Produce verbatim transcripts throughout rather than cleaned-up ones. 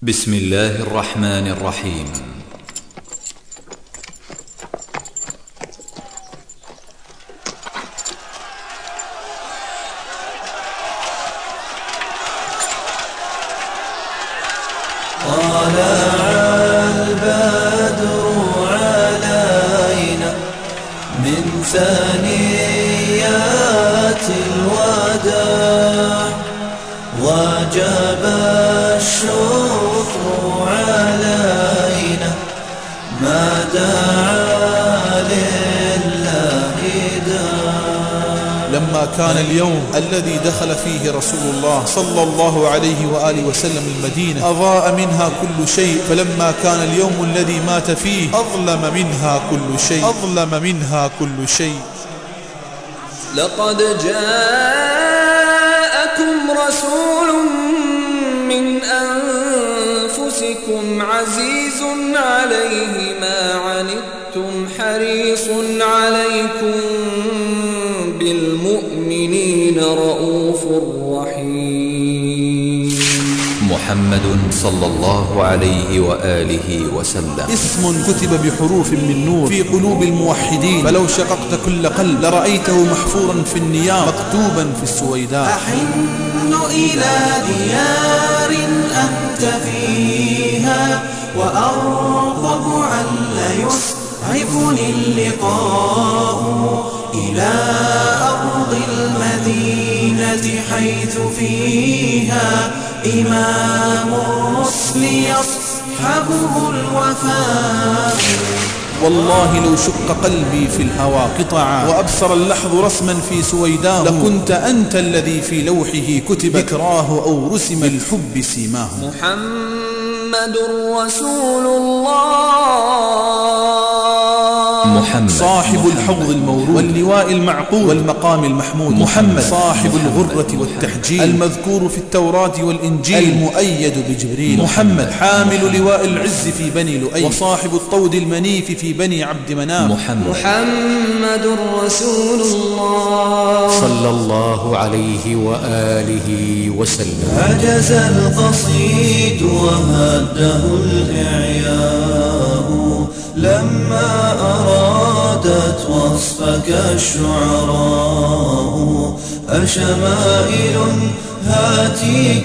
بسم الله الرحمن الرحيم. طلع البدر علينا من ثنيات الوداع وجب الشكر علينا ما دعا لله داع. لما كان اليوم الذي دخل فيه رسول الله صلى الله عليه وآله وسلم المدينة أضاء منها كل شيء، فلما كان اليوم الذي مات فيه أظلم منها كل شيء أظلم منها كل شيء. لقد جاءكم رسول من أنفسكم عزيز عليه ما عنتم حريص عليكم بالمؤمنين رؤوف رحيم. محمد صلى الله عليه وآله وسلم اسم كتب بحروف من نور في قلوب الموحدين، فلو شققت كل قلب لرأيته محفورا في النيام مكتوبا في السويداء. أحن إلى ديار أنت فيها وأرغب عل يسعفني اللقاء إلى أرض المدينة حيث فيها إمام الرسل يصحبه الوفاء. والله لو شق قلبي في الهوى قطعا وأبصر اللحظ رسما في سويداه لكنت أنت الذي في لوحه كتب ذكراه أو رسم الحب سيماه. محمد رسول الله محمد صاحب الحوض المورود واللواء المعقود والمقام المحمود. محمد صاحب الغرة والتحجيل المذكور في التوراة والإنجيل المؤيد بجبريل. محمد حامل لواء العز في بني لؤي وصاحب الطود المنيف في بني عبد مناف. محمد محمد رسول الله صلى الله عليه وآله وسلم. عجز القصيد وهده الإعياء لما أرادت وصفك الشعراء. أشمائل هاتيك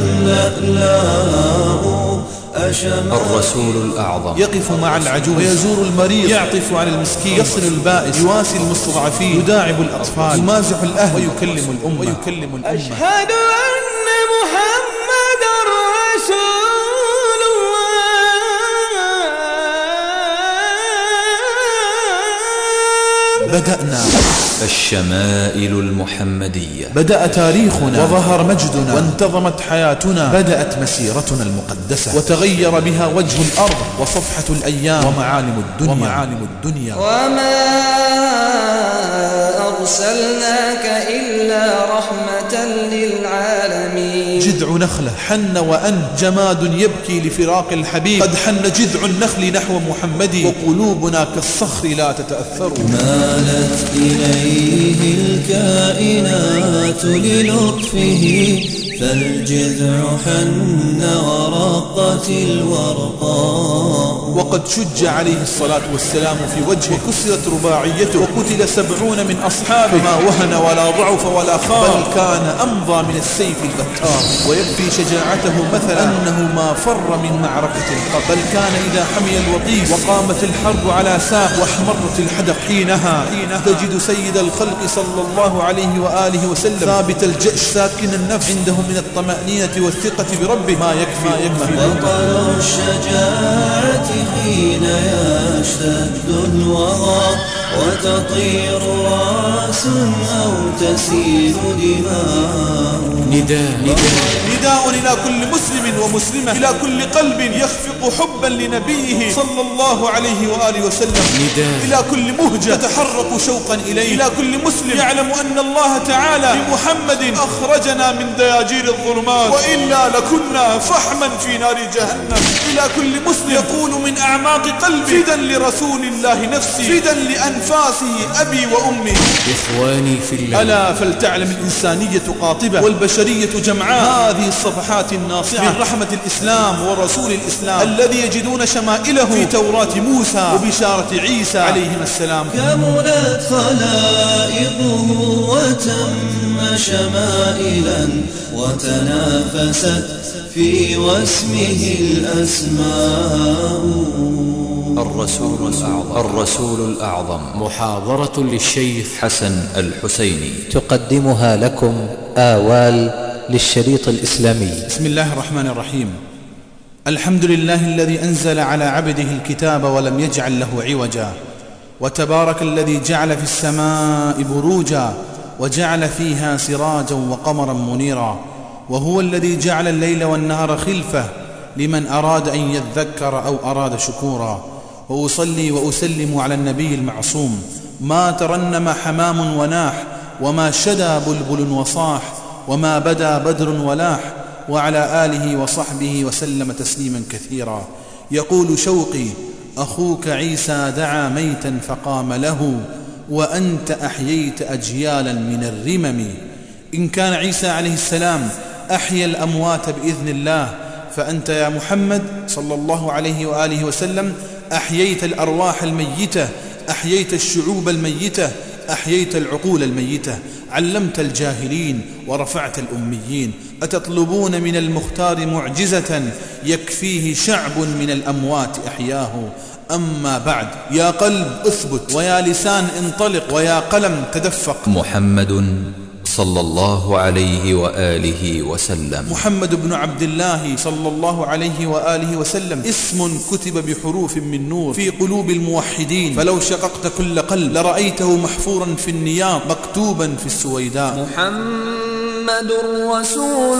اللألاء الرسول الأعظم يقف مع العجوز ويزور المريض، يعطف على المسكين، يصل البائس، يواسي المستضعفين، يداعب الأطفال، يمازح الأهل ويكلم الأمة ويكلم الأمة. أشهد أن محمد رسول بدأنا الشمائل المحمدية، بدأ تاريخنا وظهر مجدنا وانتظمت حياتنا، بدأت مسيرتنا المقدسة وتغير بها وجه الأرض وصفحة الأيام ومعالم الدنيا ومعالم الدنيا. وما أرسلناك إلا رحمة للعالمين. جذع نخلة حن وأن جماد يبكي لفراق الحبيب، قد حن جذع النخل نحو محمد وقلوبنا كالصخر لا تتأثر. مالت إليه الكائنات للطفه فالجذع حن ورقت الورقاء. وقد شج عليه الصلاة والسلام في وجهه وكسرت رباعيته وقتل سبعون من أصحابه ما وهن ولا ضعف ولا خاف، بل كان أمضى من السيف البتار. ويكفي شجاعته مثلا أنه ما فر من معركة قط، بل كان إذا حمي الوطيس وقامت الحرب على ساق واحمرت الحدق حينها تجد سيد الخلق صلى الله عليه وآله وسلم ثابت الجأش ساكن النفس عنده من الطمأنينة والثقة بربه ما يكفي أمه. وطر الشجاعة حين يشتد الوغى وتطير رأس أو تسيل دماء. نداء نداء إلى كل مسلم ومسلمة، إلى كل قلب يخفق حبا لنبيه صلى الله عليه وآله وسلم. نداء إلى كل مهجة تتحرك شوقا إليه، إلى كل مسلم يعلم أن الله تعالى بمحمد أخرجنا من دياجير الظلمات وإلا لكنا فحما في نار جهنم. إلى كل مسلم يقول من أعماق قلبي فدا لرسول الله نفسي، فدا لأن بأنفاسه أبي وأمي. إخواني في الله، ألا فلتعلم الإنسانية قاطبة والبشرية جمعاء هذه الصفحات الناصعة من رحمة الإسلام ورسول الإسلام الذي يجدون شمائله في توراة موسى وبشارة عيسى عليهما السلام. كملت خلائقه وتم شمائلا وتنافست في واسمه الأسماء. الرسول الأعظم الرسول الأعظم محاضرة للشيخ حسن الحسيني تقدمها لكم آوال للشريط الإسلامي. بسم الله الرحمن الرحيم. الحمد لله الذي أنزل على عبده الكتاب ولم يجعل له عوجا، وتبارك الذي جعل في السماء بروجا وجعل فيها سراجا وقمرا منيرا، وهو الذي جعل الليل والنهار خلفة لمن أراد أن يذكر أو أراد شكورا. وأصلي وأسلم على النبي المعصوم، ما ترنم حمام وناح، وما شدى بلبل وصاح، وما بدا بدر ولاح، وعلى آله وصحبه وسلم تسليما كثيرا. يقول شوقي: أخوك عيسى دعا ميتا فقام له، وأنت أحييت أجيالا من الرمم. إن كان عيسى عليه السلام أحيا الأموات بإذن الله، فأنت يا محمد صلى الله عليه وآله وسلم أحييت الأرواح الميتة، أحييت الشعوب الميتة، أحييت العقول الميتة، علمت الجاهلين ورفعت الأميين. أتطلبون من المختار معجزة يكفيه شعب من الأموات أحياه؟ أما بعد، يا قلب أثبت، ويا لسان انطلق، ويا قلم تدفق. محمد صلى الله عليه وآله وسلم. محمد بن عبد الله صلى الله عليه وآله وسلم اسم كتب بحروف من نور في قلوب الموحدين، فلو شققت كل قلب لرأيته محفورا في النياط مكتوبا في السويداء. محمد رسول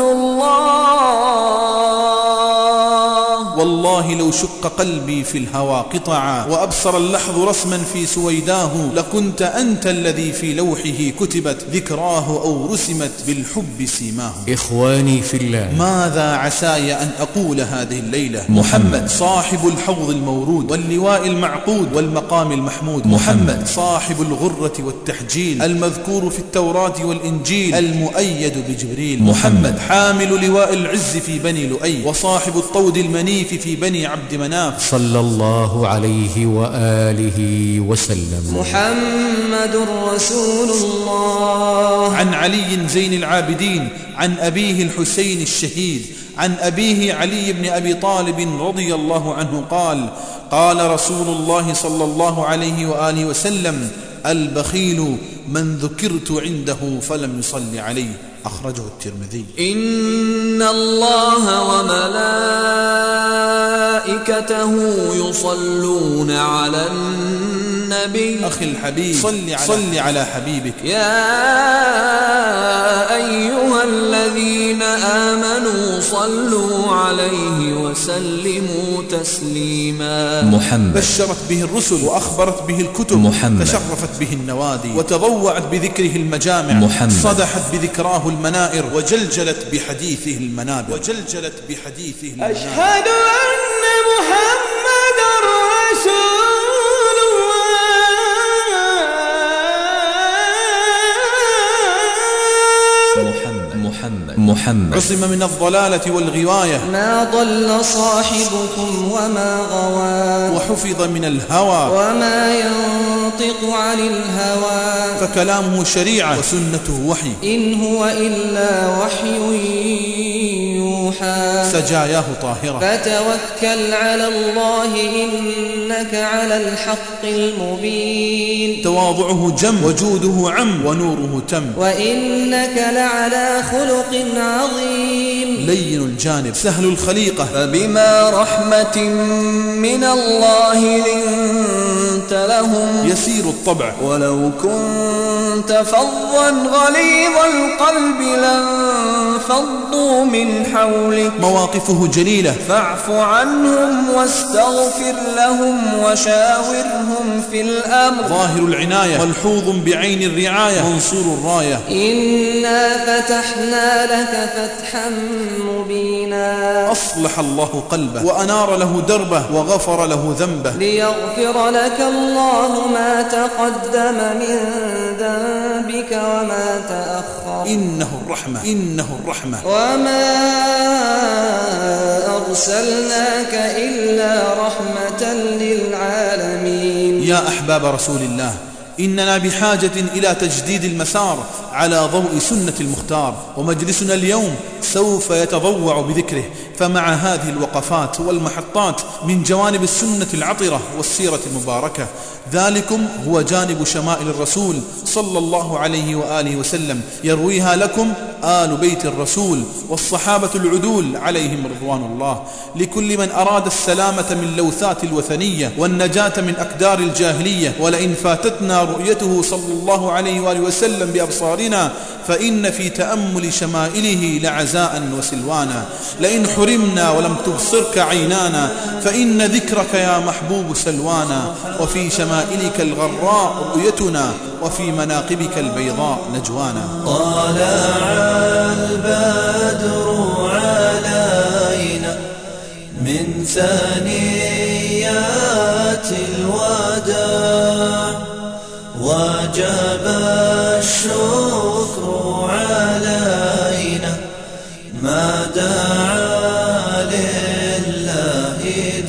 الله، والله لو شق قلبي في الهوى قطعا، وأبصر اللحظ رسما في سويداه، لكنت أنت الذي في لوحه كتبت ذكراه أو رسمت بالحب سيماه. إخواني في الله، ماذا عساي أن أقول هذه الليلة؟ محمد صاحب الحوض المورود واللواء المعقود والمقام المحمود. محمد صاحب الغرة والتحجيل المذكور في التوراة والإنجيل المؤيد بجبريل. محمد حامل لواء العز في بني لؤي، وصاحب الطود المنيف في بني عبد مناف، صلى الله عليه وآله وسلم. محمد رسول الله. عن علي زين العابدين، عن أبيه الحسين الشهيد، عن أبيه علي بن أبي طالب رضي الله عنه قال: قال رسول الله صلى الله عليه وآله وسلم: البخيل من ذكرت عنده فلم يصل عليه. أخرجه الترمذي. إن الله وملائكته يصلون على النبي. أخي الحبيب، صل على, صل على حبيبك. يا أيها الذين آمنوا صلوا عليه وسلموا تسليما. محمد بشرت به الرسل وأخبرت به الكتب. محمد تشرفت به النوادي وتضوعت بذكره المجامع. محمد صدحت بذكراه المنائر وجلجلت بحديثه المنابر وجلجلت بحديثه المنابر. أشهد أن محمد رسول محمد محمد عصم من الضلالة والغواية، ما ضل صاحبكم وما غوى، وحفظ من الهوى، وما ينطق عن الهوى، فكلامه شريعة وسنته وحي، إن هو إلا وحي يوحى، سجاياه طاهرة، فتوكل على الله إنك على الحق المبين، تواضعه جم وجوده عم ونوره تم، وإنك لعلى خلق عظيم، لين الجانب سهل الخليقة، فبما رحمة من الله لنت لهم، يسير الطبع، ولو كنت كنت فظا غليظ القلب لانفضوا من حولك. مواقفه جليلة، فاعف عنهم واستغفر لهم وشاورهم في الأمر. ظاهر العناية، ملحوظ بعين الرعاية، منصور الراية. إنا فتحنا لك فتحا مبينا. أصلح الله قلبه وأنار له دربه وغفر له ذنبه. ليغفر لك الله ما تقدم من ذنبك وما تأخر. إنه الرحمة، إنه الرحمة. وما أرسلناك إلا رحمة للعالمين. يا أحباب رسول الله، إننا بحاجة إلى تجديد المسار على ضوء سنة المختار، ومجلسنا اليوم سوف يتضوع بذكره. فمع هذه الوقفات والمحطات من جوانب السنة العطرة والسيرة المباركة، ذلكم هو جانب شمائل الرسول صلى الله عليه وآله وسلم، يرويها لكم آل بيت الرسول والصحابة العدول عليهم رضوان الله. لكل من أراد السلامة من لوثات الوثنية والنجاة من أكدار الجاهلية. ولئن فاتتنا رؤيته صلى الله عليه وآله وسلم بأبصارنا فإن في تأمل شمائله لعزاء وسلوانا. لئن حرمنا ولم تبصرك عينانا فإن ذكرك يا محبوب سلوانا. وفي شمائلك الغراء رؤيتنا وفي مناقبك البيضاء نجوانا. طلع البدر علينا من ثنيات الوداع وجب الشكر علينا ما دعا لله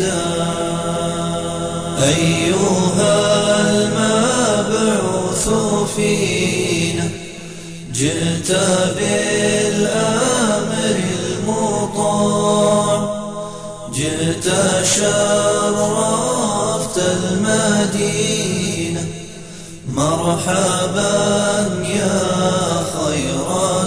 داع. أيها المبعوث فينا جئت بالأمر المطاع، جئت شرفت المدينة مرحبا يا خير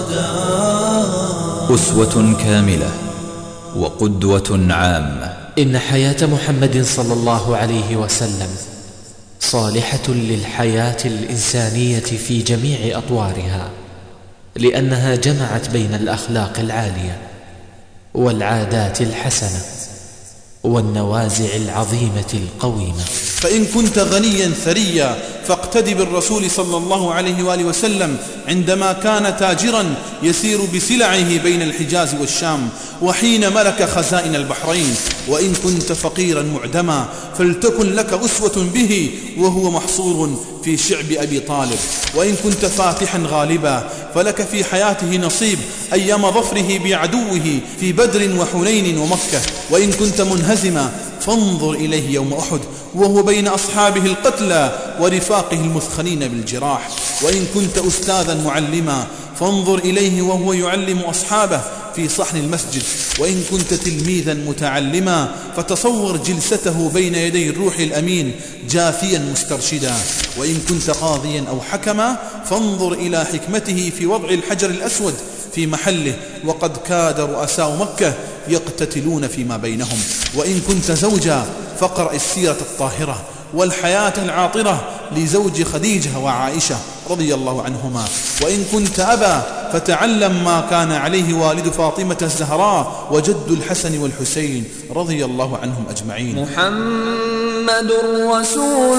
داع. أسوة كاملة وقدوة عامة. إن حياة محمد صلى الله عليه وسلم صالحة للحياة الإنسانية في جميع أطوارها، لأنها جمعت بين الأخلاق العالية والعادات الحسنة والنوازع العظيمة القويمة. فإن كنت غنيا ثريا فاقتدي بالرسول صلى الله عليه وآله وسلم عندما كان تاجرا يسير بسلعه بين الحجاز والشام وحين ملك خزائن البحرين. وإن كنت فقيرا معدما فلتكن لك أسوة به وهو محصور في شعب أبي طالب. وإن كنت فاتحا غالبا فلك في حياته نصيب أيام ظفره بعدوه في بدر وحنين ومكة. وإن كنت منهزما فانظر إليه يوم أحد وهو بين أصحابه القتلى ورفاقه المثخنين بالجراح. وإن كنت أستاذا معلما فانظر إليه وهو يعلم أصحابه في صحن المسجد. وإن كنت تلميذا متعلما فتصور جلسته بين يدي الروح الأمين جاثيا مسترشدا. وإن كنت قاضيا أو حكما فانظر إلى حكمته في وضع الحجر الأسود في محله وقد كاد رؤساء مكة يقتتلون فيما بينهم. وإن كنت زوجا فاقرأ السيرة الطاهرة والحياة العاطرة لزوج خديجة وعائشة رضي الله عنهما. وإن كنت أبا فتعلم ما كان عليه والد فاطمة الزهراء وجد الحسن والحسين رضي الله عنهم أجمعين. محمد رسول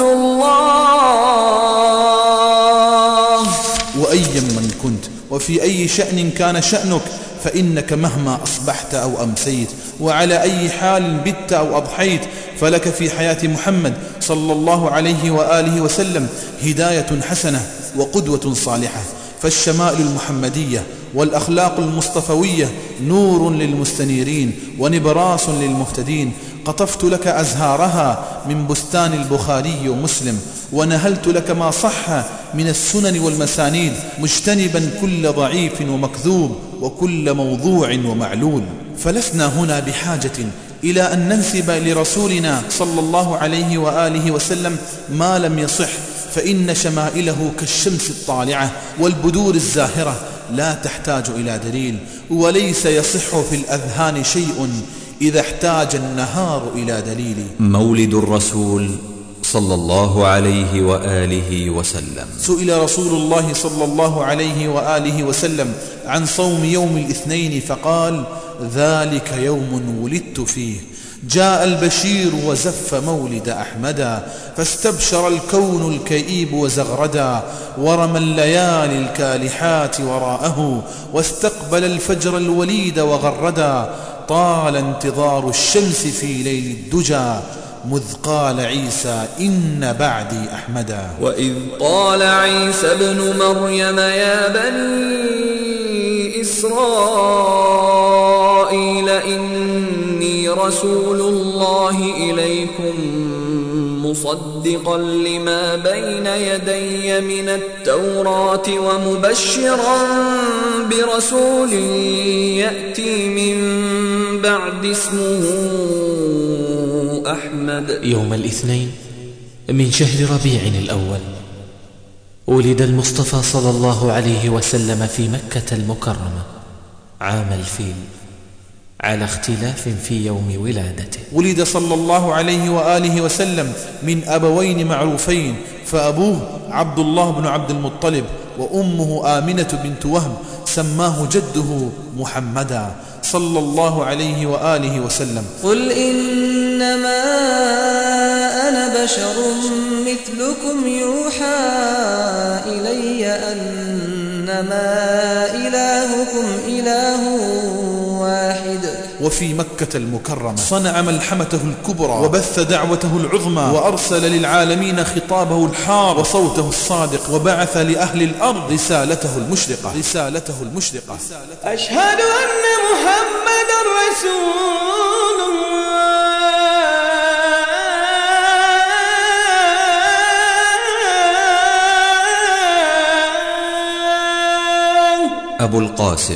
الله. وأيا من كنت وفي أي شأن كان شأنك فإنك مهما أصبحت أو أمسيت وعلى أي حال بت أو أضحيت فلك في حياة محمد صلى الله عليه وآله وسلم هداية حسنة وقدوة صالحة. فالشمائل المحمدية والأخلاق المصطفوية نور للمستنيرين ونبراس للمهتدين. قطفت لك أزهارها من بستان البخاري ومسلم ونهلت لك ما صح من السنن والمسانيد مجتنبا كل ضعيف ومكذوب وكل موضوع ومعلول. فلسنا هنا بحاجة إلى أن ننسب لرسولنا صلى الله عليه وآله وسلم ما لم يصح، فإن شمائله كالشمس الطالعة والبدور الزاهرة لا تحتاج إلى دليل. وليس يصح في الأذهان شيء إذا احتاج النهار إلى دليل. مولد الرسول صلى الله عليه وآله وسلم. سئل رسول الله صلى الله عليه وآله وسلم عن صوم يوم الاثنين فقال: ذلك يوم ولدت فيه. جاء البشير وزف مولد أحمدا، فاستبشر الكون الكئيب وزغردا، ورمى الليالي الكالحات وراءه، واستقبل الفجر الوليد وغردا. طال انتظار الشمس في ليل الدجى، مذ قال عيسى إن بعدي أحمدا. وإذ قال عيسى ابن مريم يا بني إسرائيل إني رسول الله إليكم مصدقا لما بين يدي من التوراة ومبشرا برسول يأتي من بعد اسمه أحمد. يوم الاثنين من شهر ربيع الأول ولد المصطفى صلى الله عليه وسلم في مكة المكرمة عام الفيل، على اختلاف في يوم ولادته. ولد صلى الله عليه وآله وسلم من أبوين معروفين، فأبوه عبد الله بن عبد المطلب، وأمه آمنة بنت وهب، سماه جده محمدا صلى الله عليه وآله وسلم. قل إنما أنا بشر مثلكم يوحى إلي أنما إلهكم إله واحد. وفي مكة المكرمة صنع ملحمته الكبرى، وبث دعوته العظمى، وأرسل للعالمين خطابه الحار وصوته الصادق، وبعث لأهل الأرض رسالته المشرقة رسالته المشرقة أشهد أن محمد رسول الله. أبو القاسم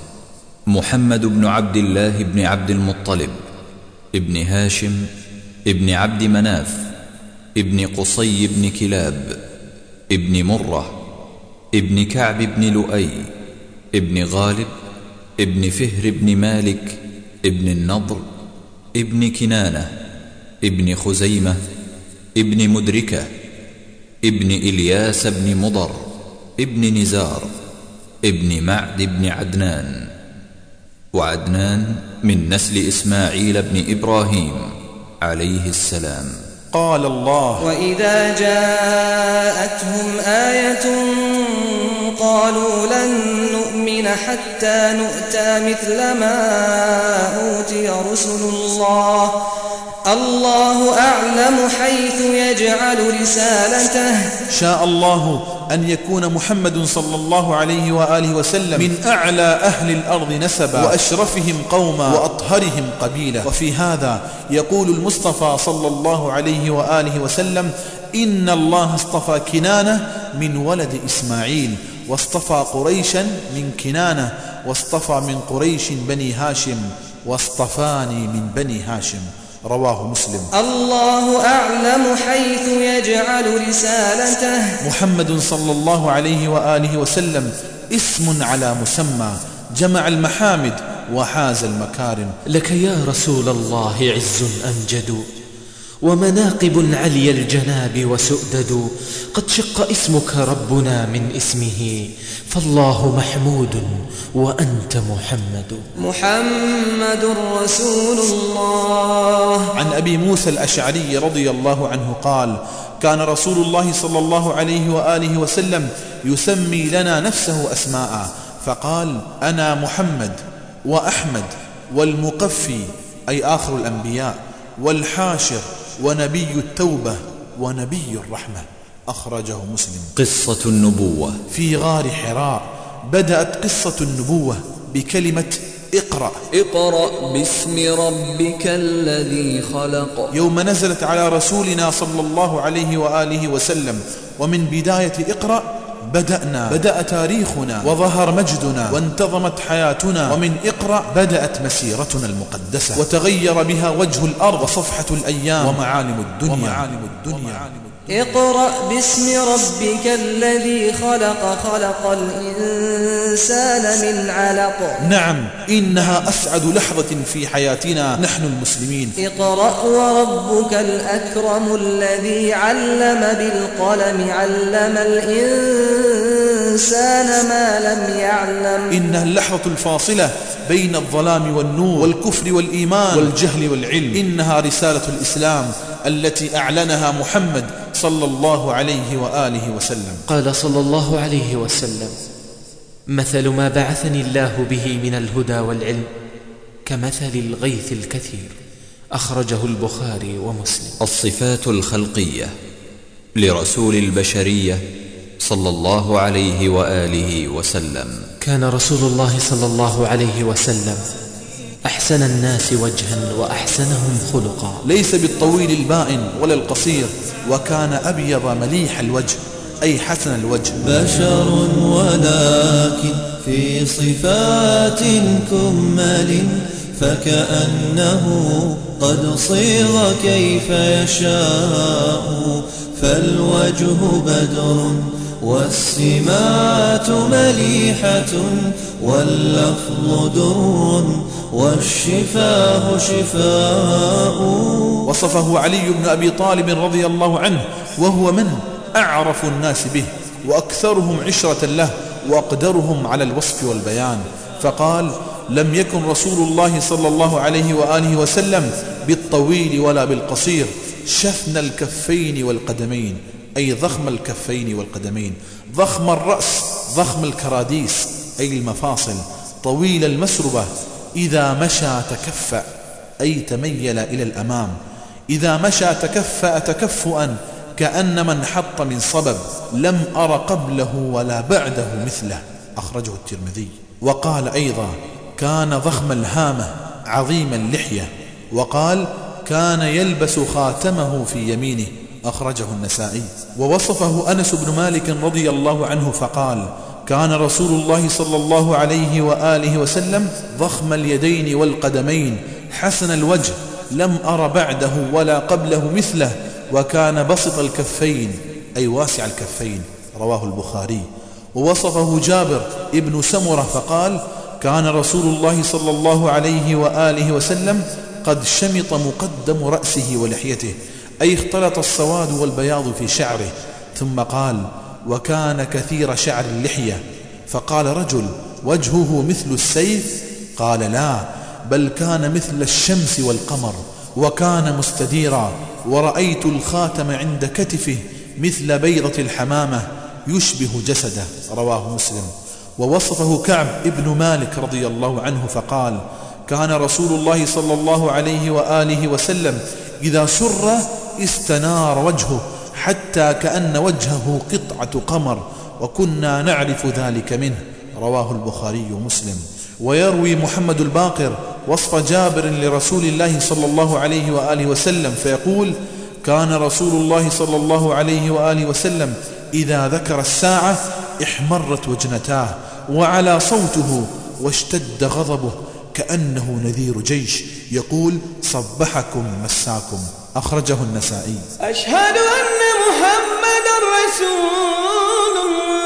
محمد بن عبد الله بن عبد المطلب ابن هاشم ابن عبد مناف ابن قصي بن كلاب ابن مرة ابن كعب بن لؤي ابن غالب ابن فهر بن مالك ابن النضر ابن كنانة ابن خزيمة ابن مدركة ابن إلياس بن مضر ابن نزار ابن معد بن عدنان، وعدنان من نسل إسماعيل بن إبراهيم عليه السلام. قال الله: وإذا جاءتهم آية قالوا لن نؤمن حتى نؤتى مثل ما أوتي رسل الله الله أعلم حيث يجعل رسالته. شاء الله أن يكون محمد صلى الله عليه وآله وسلم من أعلى أهل الأرض نسبا، وأشرفهم قوما، وأطهرهم قبيلة. وفي هذا يقول المصطفى صلى الله عليه وآله وسلم: إن الله اصطفى كنانة من ولد إسماعيل، واصطفى قريشا من كنانة، واصطفى من قريش بني هاشم، واصطفاني من بني هاشم. رواه مسلم. الله أعلم حيث يجعل رسالته. محمد صلى الله عليه وآله وسلم اسم على مسمى، جمع المحامد وحاز المكارم. لك يا رسول الله عز أمجد، ومناقب علي الجناب وسؤدد. قد شق اسمك ربنا من اسمه، فالله محمود وأنت محمد. محمد رسول الله. عن أبي موسى الأشعري رضي الله عنه قال: كان رسول الله صلى الله عليه وآله وسلم يسمي لنا نفسه أسماء، فقال: أنا محمد وأحمد والمقفي أي آخر الأنبياء، والحاشر، ونبي التوبة، ونبي الرحمة. أخرجه مسلم. قصة النبوة. في غار حراء بدأت قصة النبوة بكلمة اقرأ. اقرأ باسم ربك الذي خلق. يوم نزلت على رسولنا صلى الله عليه وآله وسلم. ومن بداية اقرأ بدأنا بدأ تاريخنا، وظهر مجدنا، وانتظمت حياتنا. ومن اقرأ بدأت مسيرتنا المقدسة، وتغير بها وجه الأرض وصفحة الأيام ومعالم الدنيا, ومعالم الدنيا. ومعالم الدنيا. اقرأ باسم ربك الذي خلق خلق الإنسان من علق. نعم، إنها أسعد لحظة في حياتنا نحن المسلمين. اقرأ وربك الأكرم الذي علم بالقلم علم الإنسان ما لم يعلم. إنها اللحظة الفاصلة بين الظلام والنور والكفر والإيمان والجهل والعلم. إنها رسالة الإسلام التي أعلنها محمد صلى الله عليه وآله وسلم. قال صلى الله عليه وسلم: مثل ما بعثني الله به من الهدى والعلم كمثل الغيث الكثير. أخرجه البخاري ومسلم. الصفات الخلقية لرسول البشرية صلى الله عليه وآله وسلم. كان رسول الله صلى الله عليه وسلم أحسن الناس وجها وأحسنهم خلقا. ليس بالطويل البائن ولا القصير، وكان أبيض مليح الوجه أي حسن الوجه. بشر ولكن في صفات كمل فكأنه قد صيغ كيف يشاء. فالوجه بدر والسمات مليحة واللفظ در والشفاه شفاء. وصفه علي بن أبي طالب رضي الله عنه وهو من أعرف الناس به وأكثرهم عشرة له وأقدرهم على الوصف والبيان، فقال: لم يكن رسول الله صلى الله عليه وآله وسلم بالطويل ولا بالقصير، شفن الكفين والقدمين أي ضخم الكفين والقدمين، ضخم الرأس ضخم الكراديس أي المفاصل، طويل المسربة، إذا مشى تكفأ أي تميل إلى الأمام، إذا مشى تكفأ تكفؤا كأن من حط من صبب، لم أر قبله ولا بعده مثله. أخرجه الترمذي. وقال أيضا: كان ضخم الهامة عظيم اللحية. وقال: كان يلبس خاتمه في يمينه. أخرجه النسائي. ووصفه أنس بن مالك رضي الله عنه فقال: كان رسول الله صلى الله عليه وآله وسلم ضخم اليدين والقدمين حسن الوجه، لم أر بعده ولا قبله مثله، وكان بسط الكفين أي واسع الكفين. رواه البخاري. ووصفه جابر ابن سمرة فقال: كان رسول الله صلى الله عليه وآله وسلم قد شمط مقدم رأسه ولحيته، أي اختلط السواد والبياض في شعره. ثم قال: وكان كثير شعر اللحية. فقال رجل: وجهه مثل السيف؟ قال: لا، بل كان مثل الشمس والقمر، وكان مستديرا، ورأيت الخاتم عند كتفه مثل بيضة الحمامة يشبه جسده. رواه مسلم. ووصفه كعب ابن مالك رضي الله عنه فقال: كان رسول الله صلى الله عليه وآله وسلم إذا سر استنار وجهه حتى كأن وجهه قطعة قمر، وكنا نعرف ذلك منه. رواه البخاري ومسلم. ويروي محمد الباقر وصف جابر لرسول الله صلى الله عليه وآله وسلم فيقول: كان رسول الله صلى الله عليه وآله وسلم إذا ذكر الساعة احمرت وجنتاه وعلى صوته واشتد غضبه كأنه نذير جيش يقول: صبحكم مساكم. أخرجه النسائي. أشهد أن محمد رسول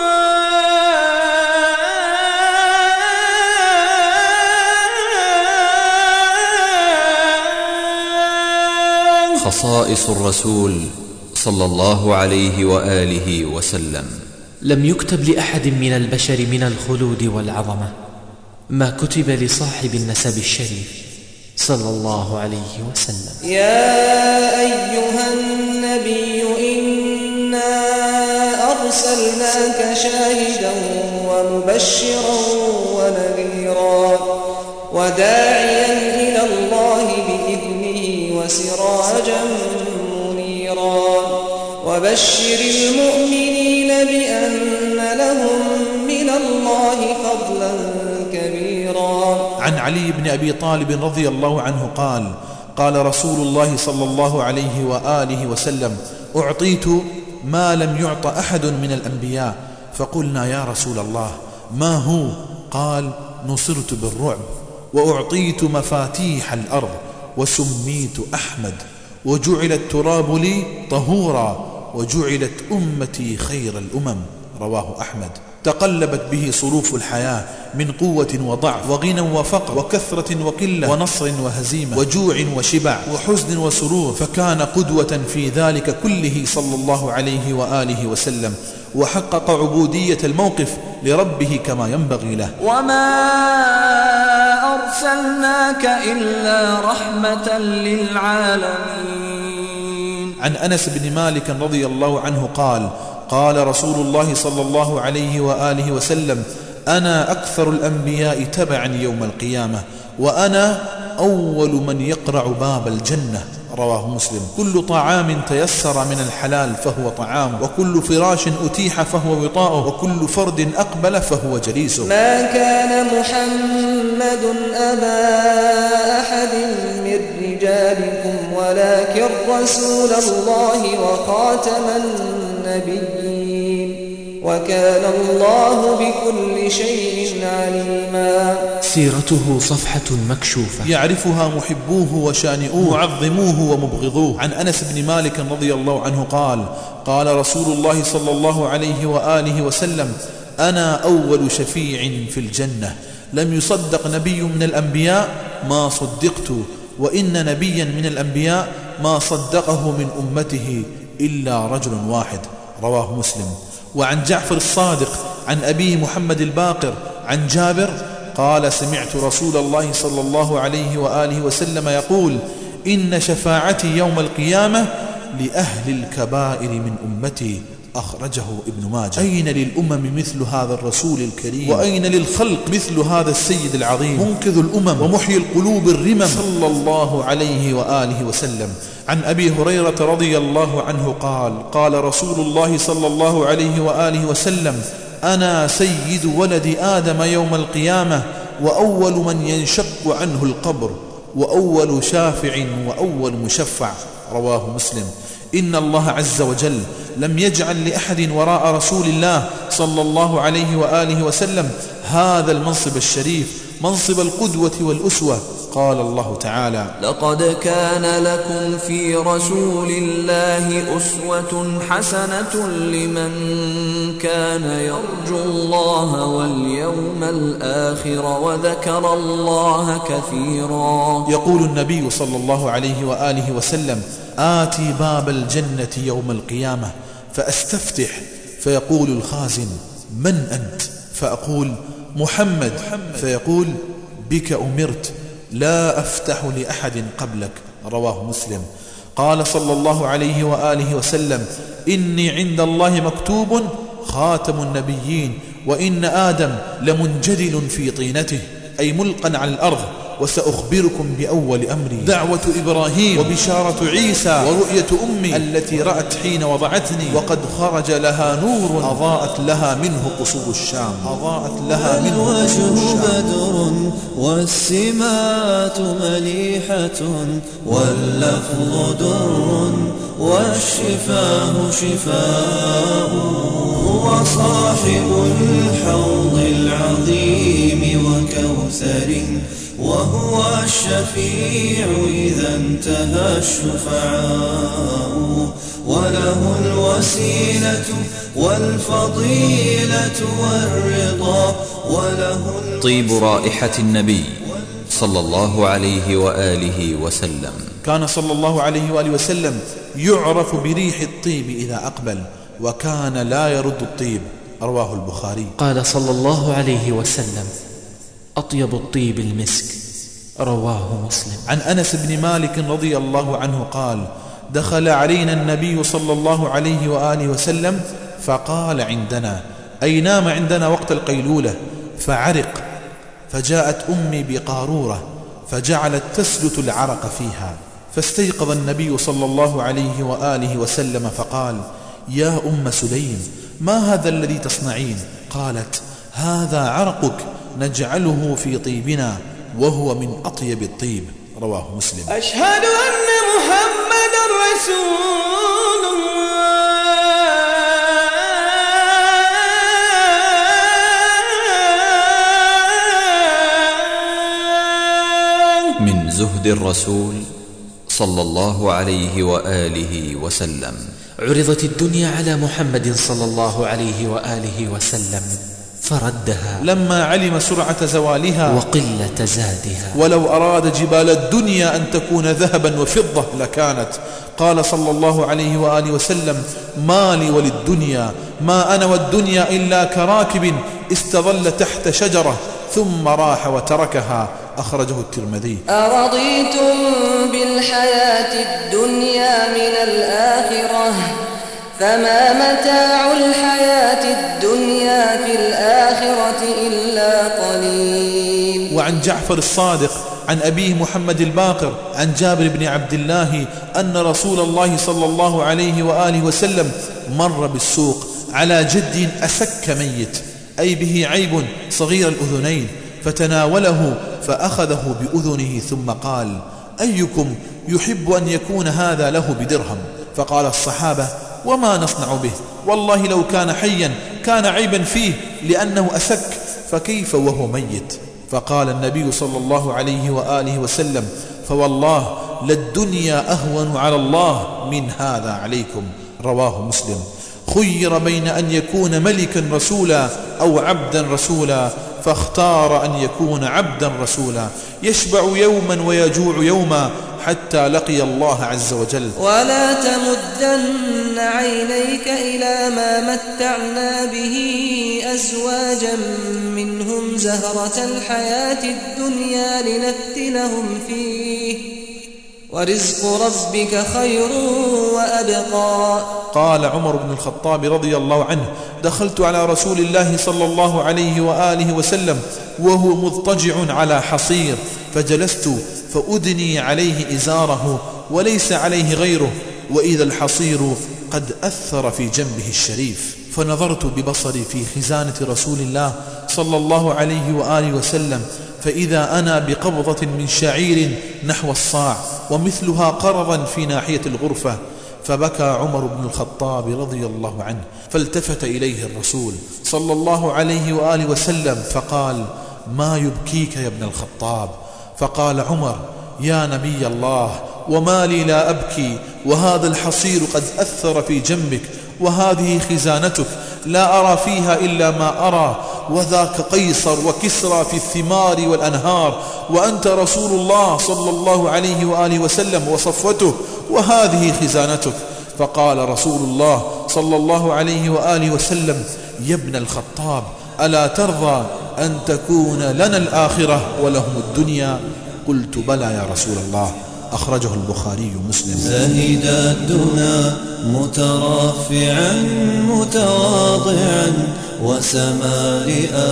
الله. خصائص الرسول صلى الله عليه وآله وسلم. لم يكتب لأحد من البشر من الخلود والعظمة ما كتب لصاحب النسب الشريف صلى الله عليه وسلم. يا أيها النبي إنا أرسلناك شاهدا ومبشرا ونذيرا وداعيا إلى الله بإذنه وسراجا منيرا، وبشر المؤمنين بأن لهم من الله فضلا كبيرا. عن علي بن أبي طالب رضي الله عنه قال: قال رسول الله صلى الله عليه وآله وسلم: أعطيت ما لم يعط أحد من الأنبياء. فقلنا: يا رسول الله ما هو؟ قال: نصرت بالرعب، وأعطيت مفاتيح الأرض، وسميت أحمد، وجعل التراب لي طهورا، وجعلت أمتي خير الأمم. رواه أحمد. تقلبت به صروف الحياة من قوة وضعف وغنى وفقر وكثرة وقلة ونصر وهزيمة وجوع وشبع وحزن وسرور، فكان قدوة في ذلك كله صلى الله عليه وآله وسلم، وحقق عبودية الموقف لربه كما ينبغي له. وما أرسلناك إلا رحمة للعالمين. عن أنس بن مالك رضي الله عنه قال: قال رسول الله صلى الله عليه وآله وسلم: أنا أكثر الأنبياء تبعا يوم القيامة، وأنا أول من يقرع باب الجنة. رواه مسلم. كل طعام تيسر من الحلال فهو طعام، وكل فراش أتيح فهو وطاؤه، وكل فرد أقبل فهو جليسه. ما كان محمد أبا أحد من رجالكم ولكن رسول الله وخاتم النبيين، وكان الله بكل شيء عليما. سيرته صفحة مكشوفة يعرفها محبوه وشانئوه، معظموه ومبغضوه. عن أنس بن مالك رضي الله عنه قال: قال رسول الله صلى الله عليه وآله وسلم: أنا أول شفيع في الجنة، لم يصدق نبي من الأنبياء ما صدقت، وإن نبيا من الأنبياء ما صدقه من أمته إلا رجل واحد. رواه مسلم. وعن جعفر الصادق عن أبيه محمد الباقر عن جابر قال: سمعت رسول الله صلى الله عليه وآله وسلم يقول: إن شفاعتي يوم القيامة لأهل الكبائر من أمتي. أخرجه ابن ماجه. أين للأمم مثل هذا الرسول الكريم، وأين للخلق مثل هذا السيد العظيم، منقذ الأمم ومحيي القلوب الرمم، صلى الله عليه وآله وسلم. عن أبي هريرة رضي الله عنه قال: قال رسول الله صلى الله عليه وآله وسلم: أنا سيد ولد آدم يوم القيامة، وأول من ينشق عنه القبر، وأول شافع وأول مشفع. رواه مسلم. إن الله عز وجل لم يجعل لأحد وراء رسول الله صلى الله عليه وآله وسلم هذا المنصب الشريف، منصب القدوة والأسوة. قال الله تعالى: لقد كان لكم في رسول الله أسوة حسنة لمن كان يرجو الله واليوم الآخر وذكر الله كثيرا. يقول النبي صلى الله عليه وآله وسلم: آتي باب الجنة يوم القيامة فأستفتح، فيقول الخازن: من أنت؟ فأقول: محمد. فيقول: بك أمرت، لا أفتح لأحد قبلك. رواه مسلم. قال صلى الله عليه وآله وسلم: إني عند الله مكتوب خاتم النبيين، وإن آدم لمنجدل في طينته، أي ملقا على الأرض. وسأخبركم بأول أمري: دعوة إبراهيم، وبشارة عيسى، ورؤية أمي التي رأت حين وضعتني، وقد خرج لها نور أضاءت لها منه قصور الشام. أضاءت لها منه قصور الشام. بدر والسمات مليحة، واللفظ در والشفاه شفاء. هو صاحب الحوض العظيم وكوثر، وهو الشفيع إذا انتهى الشفعاء. وله الوسيلة والفضيلة والرضا، وله طيب رائحة النبي صلى الله عليه وآله وسلم. كان صلى الله عليه وآله وسلم يعرف بريح الطيب إذا أقبل، وكان لا يرد الطيب. رواه البخاري. قال صلى الله عليه وسلم: أطيب الطيب المسك. رواه مسلم. عن أنس بن مالك رضي الله عنه قال: دخل علينا النبي صلى الله عليه وآله وسلم فقال عندنا، أي نام عندنا وقت القيلولة، فعرق، فجاءت أمي بقارورة فجعلت تسلت العرق فيها، فاستيقظ النبي صلى الله عليه وآله وسلم فقال: يا أم سليم، ما هذا الذي تصنعين؟ قالت: هذا عرقك نجعله في طيبنا، وهو من أطيب الطيب. رواه مسلم. أشهد أن محمد رسول الله. من زهد الرسول صلى الله عليه وآله وسلم: عرضت الدنيا على محمد صلى الله عليه وآله وسلم فردها لما علم سرعة زوالها وقلة زادها، ولو أراد جبال الدنيا أن تكون ذهبا وفضة لكانت. قال صلى الله عليه وآله وسلم: ما لي وللدنيا، ما أنا والدنيا إلا كراكب استظل تحت شجرة ثم راح وتركها. أخرجه الترمذي. أرضيتم بالحياة الدنيا من الآخرة فما متاع الحياة الدنيا في الآخرة إلا قليل. وعن جعفر الصادق عن أبيه محمد الباقر عن جابر بن عبد الله أن رسول الله صلى الله عليه وآله وسلم مر بالسوق على جد أسك ميت، أي به عيب صغير الأذنين، فتناوله فأخذه بأذنه ثم قال: أيكم يحب أن يكون هذا له بدرهم؟ فقال الصحابة: وما نصنع به؟ والله لو كان حيا كان عيبا فيه لأنه أسك، فكيف وهو ميت؟ فقال النبي صلى الله عليه وآله وسلم: فوالله للدنيا أهون على الله من هذا عليكم. رواه مسلم. خير بين أن يكون ملكا رسولا أو عبدا رسولا، فاختار أن يكون عبدا رسولا، يشبع يوما ويجوع يوما حتى لقي الله عز وجل. ولا تمدن عينيك إلى ما متعنا به أزواجا منهم زهرة الحياة الدنيا لنفتنهم فيه ورزق ربك خير وأبقى. قال عمر بن الخطاب رضي الله عنه: دخلت على رسول الله صلى الله عليه وآله وسلم وهو مضطجع على حصير، فجلست فأدني عليه إزاره وليس عليه غيره، وإذا الحصير قد أثر في جنبه الشريف، فنظرت ببصري في خزانة رسول الله صلى الله عليه وآله وسلم، فإذا أنا بقبضة من شعير نحو الصاع ومثلها قرضا في ناحية الغرفة، فبكى عمر بن الخطاب رضي الله عنه، فالتفت إليه الرسول صلى الله عليه وآله وسلم فقال: ما يبكيك يا ابن الخطاب؟ فقال عمر: يا نبي الله، وما لي لا أبكي وهذا الحصير قد أثر في جنبك، وهذه خزانتك لا أرى فيها إلا ما أرى، وذاك قيصر وكسرى في الثمار والأنهار، وأنت رسول الله صلى الله عليه وآله وسلم وصفوته، وهذه خزانتك. فقال رسول الله صلى الله عليه وآله وسلم: يا ابن الخطاب، ألا ترضى أن تكون لنا الآخرة ولهم الدنيا؟ قلت: بلى يا رسول الله. أخرجه البخاري ومسلم. زهد الدنا مترفعا متواضعا، وسما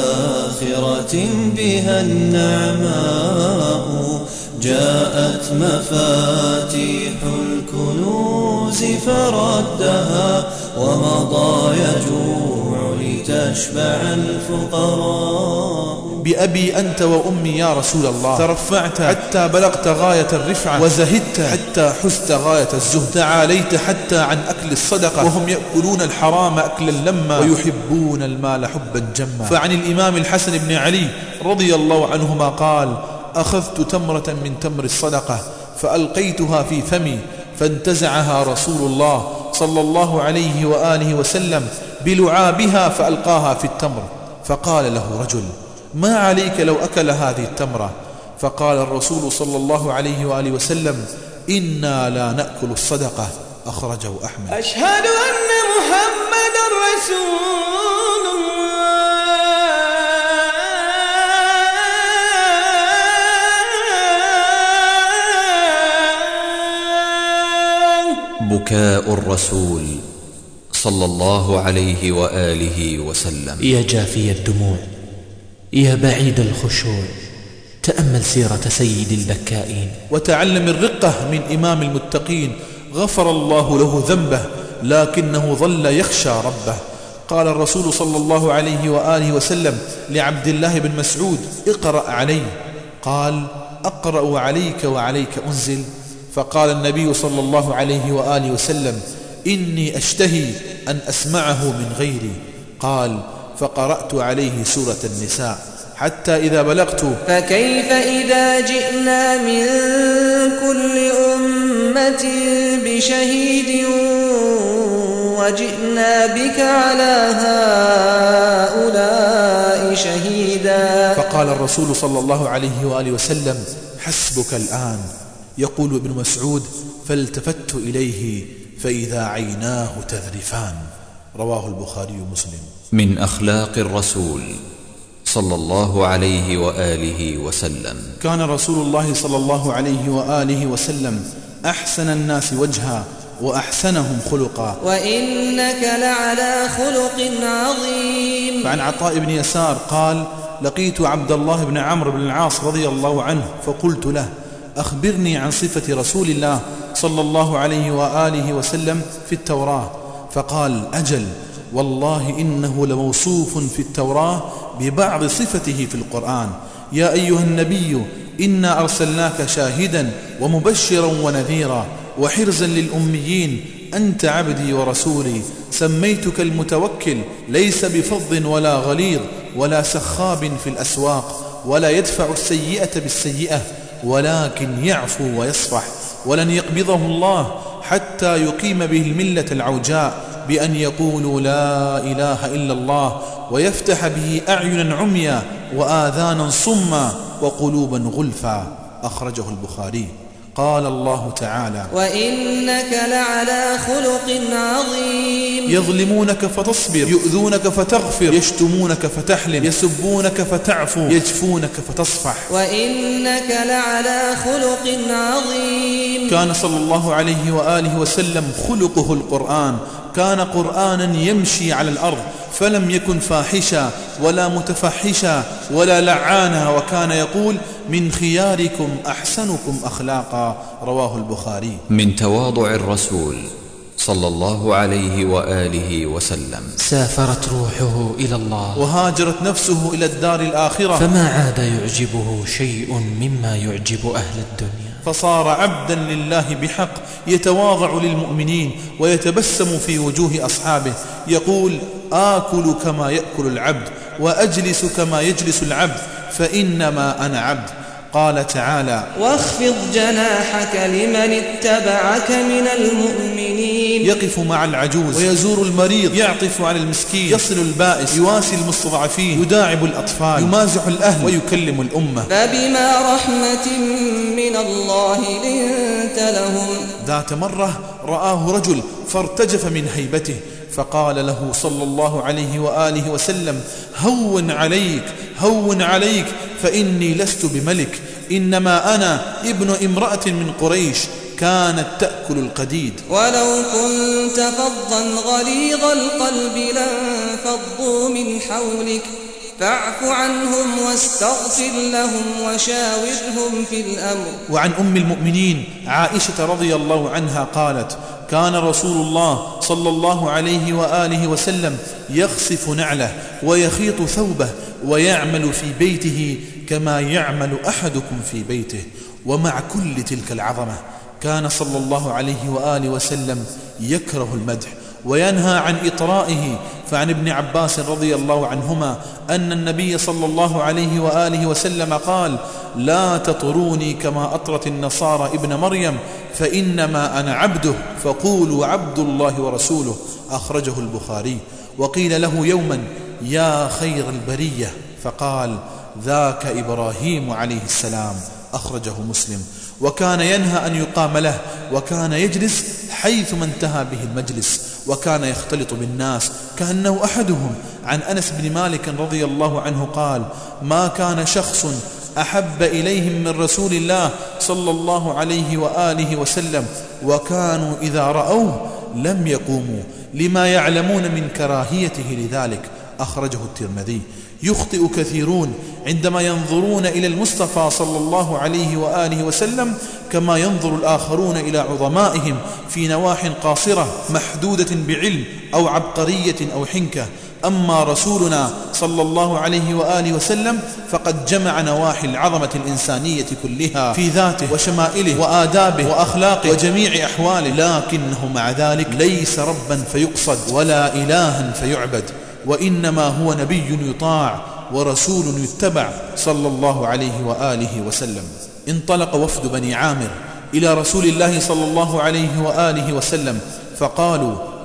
لآخرة بها النعماء، جاءت مفاتيح الكنوز فردها، ومضى يجوع لتشبع الفقراء. بأبي أنت وأمي يا رسول الله، ترفعت حتى بلغت غاية الرفعة، وزهدت حتى حزت غاية الزهد، تعاليت حتى عن أكل الصدقة، وهم يأكلون الحرام أكلا لما، ويحبون المال حبا جما. فعن الإمام الحسن بن علي رضي الله عنهما قال: أخذت تمرة من تمر الصدقة فألقيتها في فمي، فانتزعها رسول الله صلى الله عليه وآله وسلم بلعابها فألقاها في التمر، فقال له رجل: ما عليك لو أكل هذه التمرة؟ فقال الرسول صلى الله عليه وآله وسلم: إنا لا نأكل الصدقة. أخرجه أحمد. أشهد أن محمد رسول الله. بكاء الرسول صلى الله عليه وآله وسلم. يا جافي الدموع، يا بعيد الخشوع، تأمل سيرة سيد البكائين وتعلم الرقة من إمام المتقين، غفر الله له ذنبه لكنه ظل يخشى ربه. قال الرسول صلى الله عليه وآله وسلم لعبد الله بن مسعود: اقرأ علي. قال: أقرأ عليك وعليك أنزل؟ فقال النبي صلى الله عليه وآله وسلم: إني أشتهي أن أسمعه من غيري. قال: فقرأت عليه سورة النساء حتى إذا بلغت: فكيف إذا جئنا من كل أمة بشهيد وجئنا بك على هؤلاء شهيدا. فقال الرسول صلى الله عليه وآله وسلم: حسبك الآن. يقول ابن مسعود: فالتفت إليه فإذا عيناه تذرفان. رواه البخاري ومسلم. من أخلاق الرسول صلى الله عليه وآله وسلم: كان رسول الله صلى الله عليه وآله وسلم أحسن الناس وجها وأحسنهم خلقا، وإنك لعلى خلق عظيم. فعن عطاء بن يسار قال: لقيت عبد الله بن عمرو بن العاص رضي الله عنه فقلت له: أخبرني عن صفة رسول الله صلى الله عليه وآله وسلم في التوراة. فقال: أجل، والله إنه لموصوف في التوراة ببعض صفته في القرآن. يا أيها النبي إنا أرسلناك شاهدا ومبشرا ونذيرا وحرزا للأميين، أنت عبدي ورسولي، سميتك المتوكل، ليس بفظ ولا غليظ ولا سخاب في الأسواق، ولا يدفع السيئة بالسيئة، ولكن يعفو ويصفح، ولن يقبضه الله حتى يقيم به الملة العوجاء بأن يقولوا لا إله إلا الله، ويفتح به أعينا عميا وآذانا صما وقلوبا غلفا. أخرجه البخاري. قال الله تعالى: وإنك لعلى خلق عظيم. يظلمونك فتصبر، يؤذونك فتغفر، يشتمونك فتحلم، يسبونك فتعفو، يجفونك فتصفح. وإنك لعلى خلق عظيم. كان صلى الله عليه وآله وسلم خلقه القرآن، كان قرآنا يمشي على الأرض، فلم يكن فاحشا ولا متفحشا ولا لعانا، وكان يقول: من خياركم أحسنكم أخلاقا. رواه البخاري. من تواضع الرسول صلى الله عليه وآله وسلم: سافرت روحه إلى الله، وهاجرت نفسه إلى الدار الآخرة، فما عاد يعجبه شيء مما يعجب أهل الدنيا، فصار عبدا لله بحق، يتواضع للمؤمنين ويتبسم في وجوه أصحابه، يقول: آكل كما يأكل العبد وأجلس كما يجلس العبد، فإنما أنا عبد. قال تعالى: واخفض جناحك لمن اتبعك من المؤمنين. يقف مع العجوز ويزور المريض، يعطف على المسكين، يصل البائس، يواسي المستضعفين، يداعب الأطفال، يمازح الأهل، ويكلم الأمة. فبما رحمة من الله لنت لهم. ذات مرة رآه رجل فارتجف من هيبته، فقال له صلى الله عليه وآله وسلم: هون عليك، هون عليك، فإني لست بملك، إنما أنا ابن امرأة من قريش كانت تأكل القديد. ولو كنت فظا غليظ القلب لانفضوا من حولك، فاعف عنهم واستغفر لهم وشاورهم في الأمر. وعن أم المؤمنين عائشة رضي الله عنها قالت: كان رسول الله صلى الله عليه وآله وسلم يخصف نعله ويخيط ثوبه ويعمل في بيته كما يعمل أحدكم في بيته. ومع كل تلك العظمة كان صلى الله عليه وآله وسلم يكره المدح وينهى عن إطرائه. فعن ابن عباس رضي الله عنهما أن النبي صلى الله عليه وآله وسلم قال: لا تطروني كما أطرت النصارى ابن مريم، فإنما أنا عبده، فقولوا عبد الله ورسوله. أخرجه البخاري. وقيل له يوما: يا خير البرية، فقال: ذاك إبراهيم عليه السلام. أخرجه مسلم. وكان ينهى أن يقام له، وكان يجلس حيثما انتهى به المجلس، وكان يختلط بالناس كأنه أحدهم. عن أنس بن مالك رضي الله عنه قال: ما كان شخص أحب إليهم من رسول الله صلى الله عليه وآله وسلم، وكانوا إذا رأوه لم يقوموا لما يعلمون من كراهيته لذلك. أخرجه الترمذي. يخطئ كثيرون عندما ينظرون إلى المصطفى صلى الله عليه وآله وسلم كما ينظر الآخرون إلى عظمائهم في نواح قاصرة محدودة بعلم أو عبقرية أو حنكة. أما رسولنا صلى الله عليه وآله وسلم فقد جمع نواحي العظمة الإنسانية كلها في ذاته وشمائله وآدابه وأخلاقه وجميع أحواله، لكنه مع ذلك ليس ربا فيقصد ولا إلها فيعبد، وإنما هو نبي يطاع ورسول يتبع صلى الله عليه وآله وسلم. انطلق وفد بني عامر إلى رسول الله صلى الله عليه وآله وسلم فقالوا: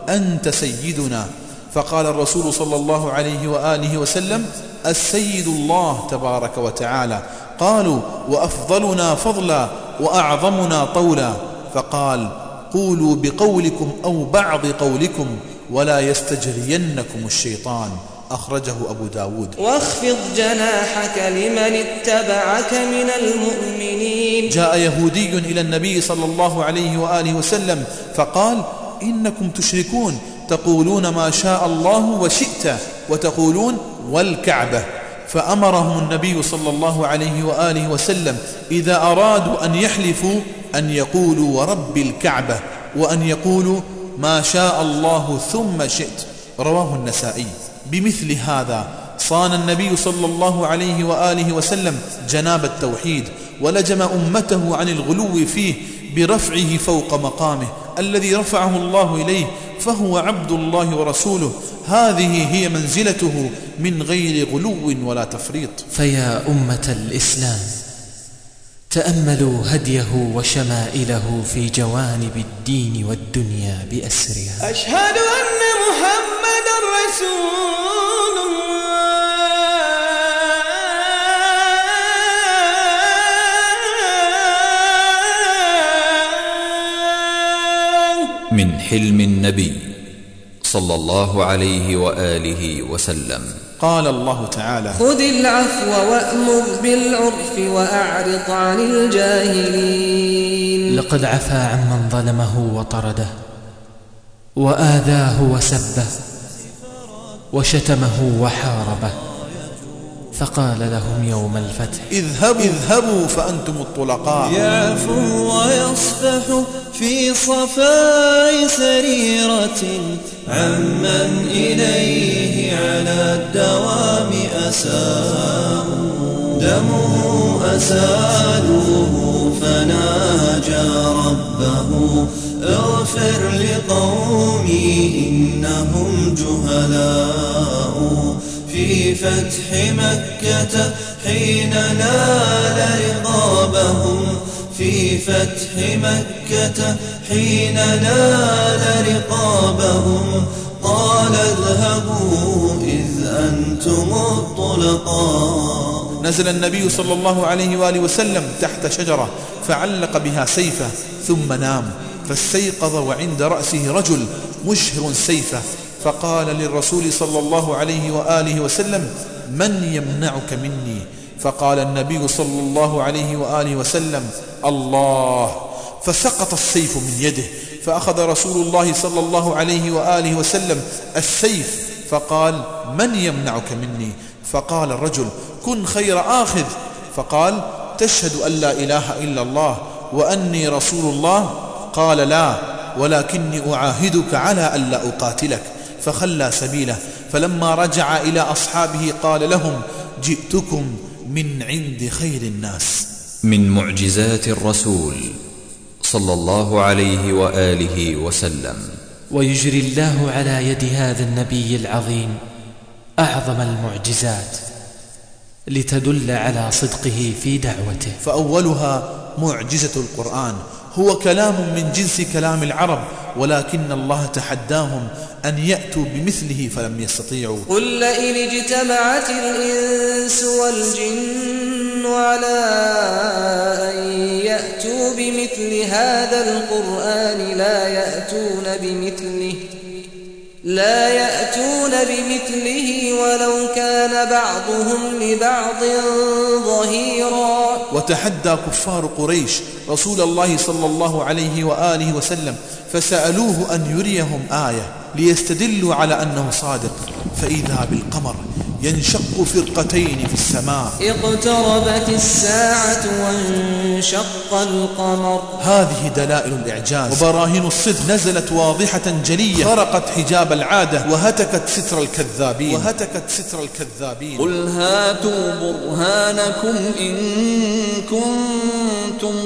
أنت سيدنا. فقال الرسول صلى الله عليه وآله وسلم: السيد الله تبارك وتعالى. قالوا: وأفضلنا فضلا وأعظمنا طولا. فقال: قولوا بقولكم أو بعض قولكم ولا يستجرينكم الشيطان. أخرجه أبو داود. واخفض جناحك لمن اتبعك من المؤمنين. جاء يهودي إلى النبي صلى الله عليه وآله وسلم فقال: إنكم تشركون، تقولون ما شاء الله وشئت وتقولون والكعبة. فأمرهم النبي صلى الله عليه وآله وسلم إذا أرادوا أن يحلفوا أن يقولوا ورب الكعبة، وأن يقولوا ما شاء الله ثم شئت. رواه النسائي. بمثل هذا صان النبي صلى الله عليه وآله وسلم جناب التوحيد، ولجم أمته عن الغلو فيه برفعه فوق مقامه الذي رفعه الله إليه، فهو عبد الله ورسوله. هذه هي منزلته من غير غلو ولا تفريط. فيا أمة الإسلام، تأملوا هديه وشمائله في جوانب الدين والدنيا بأسرها. أشهد أن محمد رسول الله. من حلم النبي صلى الله عليه وآله وسلم. قال الله تعالى: خذ العفو وأمر بالعرف وأعرض عن الجاهلين. لقد عفا عمن ظلمه وطرده وآذاه وسبه وشتمه وحاربه، فقال لهم يوم الفتح: اذهبوا اذهبوا فأنتم الطلقاء. يعفو ويصفح في صفاء سريرة عمن إليه على الدوام أساء، دمه أسالوه فناجى ربه: اغفر لقومي إنهم جهلاء. في فتح مكة حين نال رقابهم، في فتح مكة حين نال رقابهم، قال اذهبوا إذ أنتم الطلقاء. نزل النبي صلى الله عليه وآله وسلم تحت شجرة فعلق بها سيفه ثم نام، فاستيقظ وعند رأسه رجل مشهر سيفه، فقال للرسول صلى الله عليه وآله وسلم: من يمنعك مني؟ فقال النبي صلى الله عليه وآله وسلم: الله. فسقط السيف من يده، فأخذ رسول الله صلى الله عليه وآله وسلم السيف فقال: من يمنعك مني؟ فقال الرجل: كن خير آخذ. فقال: تشهد أن لا إله إلا الله وأني رسول الله؟ قال: لا، ولكني أعاهدك على أن لا أقاتلك. فخلى سبيله. فلما رجع إلى أصحابه قال لهم: جئتكم من عند خير الناس. من معجزات الرسول صلى الله عليه وآله وسلم. ويجري الله على يد هذا النبي العظيم أعظم المعجزات لتدل على صدقه في دعوته. فأولها معجزة القرآن، هو كلام من جنس كلام العرب، ولكن الله تحداهم أن يأتوا بمثله فلم يستطيعوا. قل لئن اجتمعت الإنس والجن على أن يأتوا بمثل هذا القرآن لا يأتون بمثله لا يأتون بمثله ولو كان بعضهم لبعض ظهيرا. وتحدى كفار قريش رسول الله صلى الله عليه وآله وسلم، فسألوه أن يريهم آية ليستدلوا على أنه صادق، فإذا بالقمر ينشق فرقتين في السماء. اقتربت الساعة وانشق القمر. هذه دلائل الإعجاز وبراهين الصدق نزلت واضحة جلية، خرقت حجاب العادة وهتكت ستر الكذابين وهتكت ستر الكذابين. قل هاتوا برهانكم إن كنتم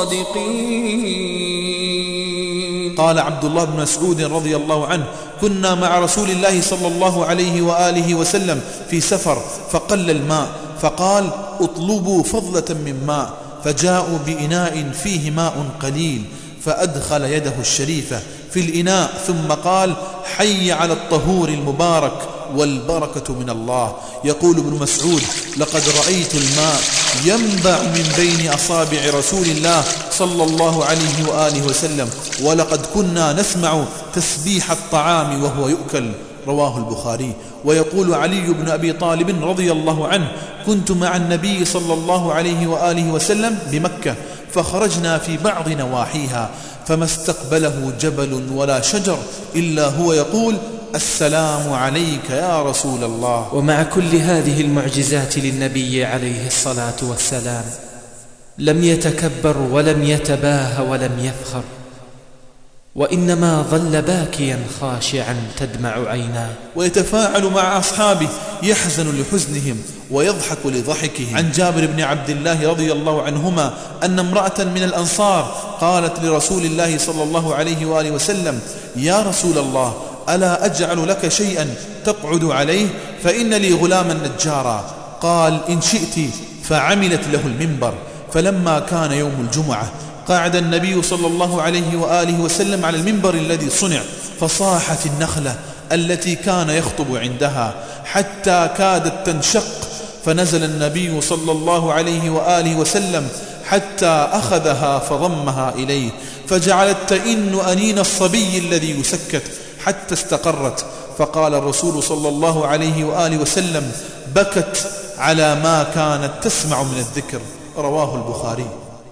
صادقين. قال عبد الله بن مسعود رضي الله عنه: كنا مع رسول الله صلى الله عليه وآله وسلم في سفر فقل الماء، فقال: اطلبوا فضلة من ماء، فجاءوا بإناء فيه ماء قليل، فأدخل يده الشريفة في الإناء ثم قال: حي على الطهور المبارك والبركة من الله. يقول ابن مسعود: لقد رأيت الماء ينبع من بين أصابع رسول الله صلى الله عليه وآله وسلم، ولقد كنا نسمع تسبيح الطعام وهو يؤكل. رواه البخاري. ويقول علي بن أبي طالب رضي الله عنه: كنت مع النبي صلى الله عليه وآله وسلم بمكة، فخرجنا في بعض نواحيها، فما استقبله جبل ولا شجر إلا هو يقول: السلام عليك يا رسول الله. ومع كل هذه المعجزات للنبي عليه الصلاة والسلام لم يتكبر ولم يتباهى ولم يفخر، وإنما ظل باكيا خاشعا تدمع عيناه، ويتفاعل مع أصحابه، يحزن لحزنهم ويضحك لضحكهم. عن جابر بن عبد الله رضي الله عنهما أن امرأة من الأنصار قالت لرسول الله صلى الله عليه وآله وسلم: يا رسول الله، ألا أجعل لك شيئا تقعد عليه؟ فإن لي غلاما نجارا. قال: إن شئت. فعملت له المنبر. فلما كان يوم الجمعة قعد النبي صلى الله عليه وآله وسلم على المنبر الذي صنع، فصاحت النخلة التي كان يخطب عندها حتى كادت تنشق، فنزل النبي صلى الله عليه وآله وسلم حتى أخذها فضمها إليه، فجعلت تئن أنين الصبي الذي يسكت حتى استقرت. فقال الرسول صلى الله عليه وآله وسلم: بكت على ما كانت تسمع من الذكر. رواه البخاري.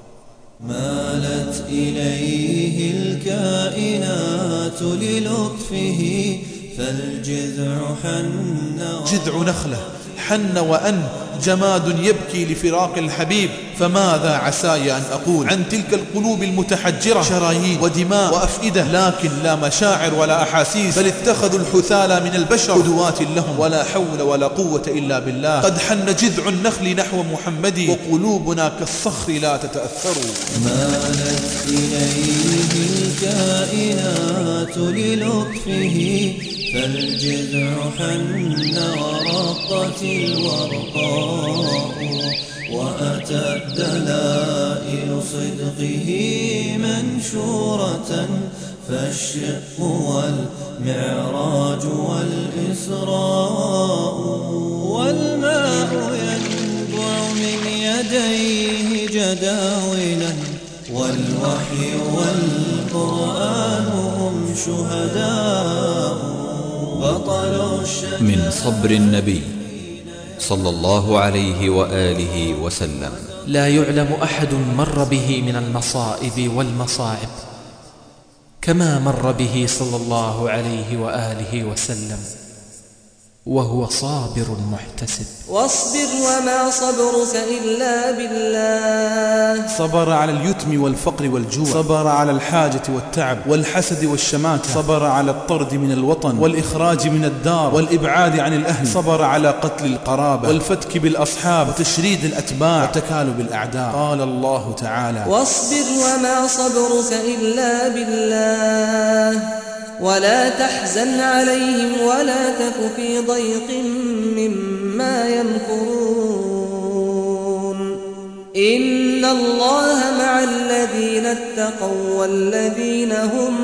مالت إليه الكائنات للطفه، فالجذع حن. جذع نخلة حن وأن، جماد يبكي لفراق الحبيب. فماذا عساي أن أقول عن تلك القلوب المتحجرة؟ شرايين ودماء وأفئدة، لكن لا مشاعر ولا أحاسيس، بل اتخذوا الحثالى من البشر قدوات لهم، ولا حول ولا قوة إلا بالله. قد حن جذع النخل نحو محمد، وقلوبنا كالصخر لا تتأثر. مالت إليه الكائنات للطفه، فالجذع حن ورقت الورقاء، وأتت دلائل صدقه منشورة، فالشق والمعراج والإسراء، والماء ينبع من يديه جداولا، والوحي والقرآن هم شهداء. من صبر النبي صلى الله عليه وآله وسلم: لا يعلم أحد مر به من المصائب والمصاعب كما مر به صلى الله عليه وآله وسلم، وهو صابر محتسب. واصبر وما صبرك إلا بالله. صبر على اليتم والفقر والجوع، صبر على الحاجة والتعب والحسد والشماتة، صبر على الطرد من الوطن والإخراج من الدار والإبعاد عن الأهل، صبر على قتل القرابة والفتك بالأصحاب وتشريد الأتباع وتكالب الأعداء. قال الله تعالى: واصبر وما صبرك إلا بالله، ولا تحزن عليهم ولا تك في ضيق مما يمكرون، إن الله مع الذين اتقوا والذين هم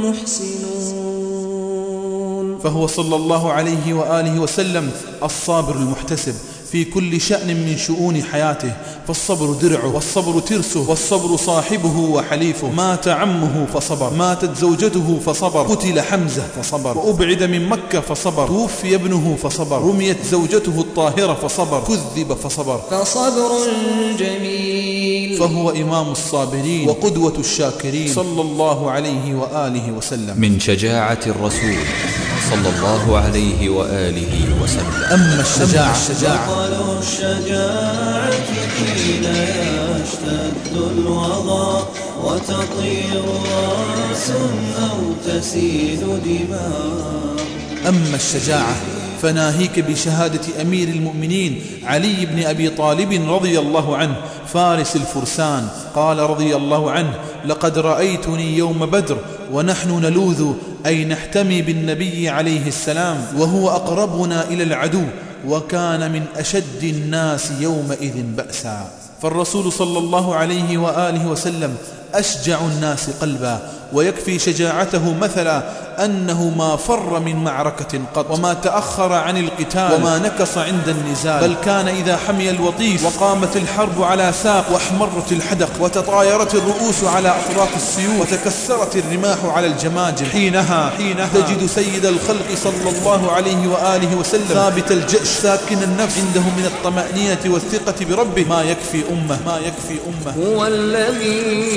محسنون. فهو صلى الله عليه وآله وسلم الصابر المحتسب في كل شأن من شؤون حياته، فالصبر درعه والصبر ترسه، والصبر صاحبه وحليفه. مات عمه فصبر، ماتت زوجته فصبر، قتل حمزة فصبر، وأبعد من مكة فصبر، توفي ابنه فصبر، رميت زوجته الطاهرة فصبر، كذب فصبر. فصبر جميل. فهو إمام الصابرين وقدوة الشاكرين صلى الله عليه وآله وسلم. من شجاعة الرسول صلى الله عليه وآله وسلم: أما الشجاعة الشجاعة الشجاعة حين يشتد الوضع، وتطير رأس أو تسيل دماء. أما الشجاعة فناهيك بشهادة أمير المؤمنين علي بن أبي طالب رضي الله عنه فارس الفرسان. قال رضي الله عنه: لقد رأيتني يوم بدر ونحن نلوذ أي نحتمي بالنبي عليه السلام، وهو أقربنا إلى العدو، وكان من أشد الناس يومئذ بأسا. فالرسول صلى الله عليه وآله وسلم أشجع الناس قلبا ويكفي شجاعته مثلا أنه ما فر من معركة قط، وما تأخر عن القتال، وما نكص عند النزال، بل كان إذا حمي الوطيس وقامت الحرب على ساق واحمرت الحدق وتطايرت الرؤوس على أطراف السيوف وتكسرت الرماح على الجماجم، حينها, حينها تجد سيد الخلق صلى الله عليه وآله وسلم ثابت الجأش ساكن النفس عنده من الطمأنينة والثقة بربه ما يكفي أمة ما يكفي أمة. هو الذي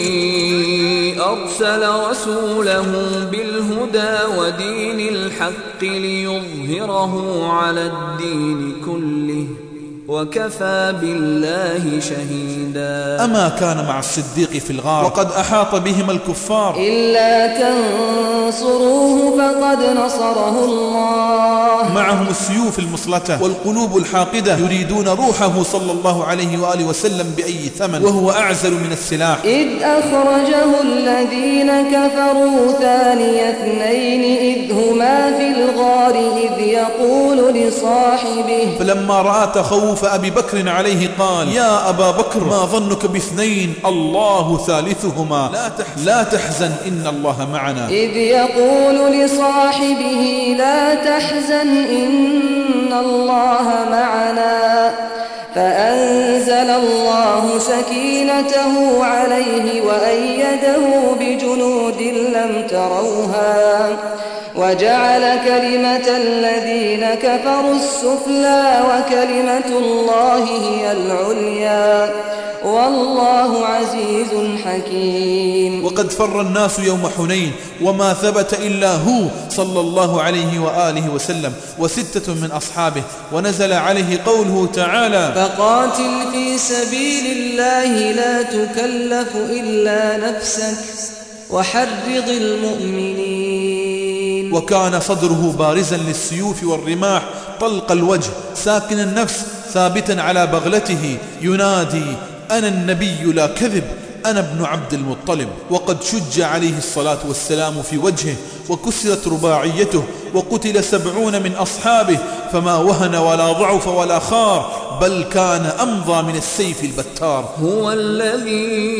أرسل رسوله بالهدى ودين الحق ليظهره على الدين كله وكفى بالله شهيدا. أما كان مع الصديق في الغار وقد أحاط بهم الكفار إلا تنصروه فقد نصره الله. معهم السيوف المصلتة والقلوب الحاقدة يريدون روحه صلى الله عليه وآله وسلم بأي ثمن وهو أعزل من السلاح. إذ أخرجه الذين كفروا ثاني اثنين إذ هما في الغار إذ يقول لصاحبه فلما رأى تخوف أبي بكر عليه قال يا أبا بكر ما ظنك باثنين الله ثالثهما لا تحزن, لا تحزن إن الله معنا. إذ يقول لصاحبه لا تحزن إن الله معنا فأنزل الله سكينته عليه وأيده بجنود لم تروها وجعل كلمة الذين كفروا السفلى وكلمة الله هي العليا والله عزيز حكيم. وقد فر الناس يوم حنين وما ثبت إلا هو صلى الله عليه وآله وسلم وستة من أصحابه ونزل عليه قوله تعالى فقاتل في سبيل الله لا تكلف إلا نفسك وحرض المؤمنين. وكان صدره بارزا للسيوف والرماح طلق الوجه ساكن النفس ثابتا على بغلته ينادي أنا النبي لا كذب أنا ابن عبد المطلب. وقد شج عليه الصلاة والسلام في وجهه وكسرت رباعيته وقتل سبعون من أصحابه فما وهن ولا ضعف ولا خار بل كان أمضى من السيف البتار. هو الذي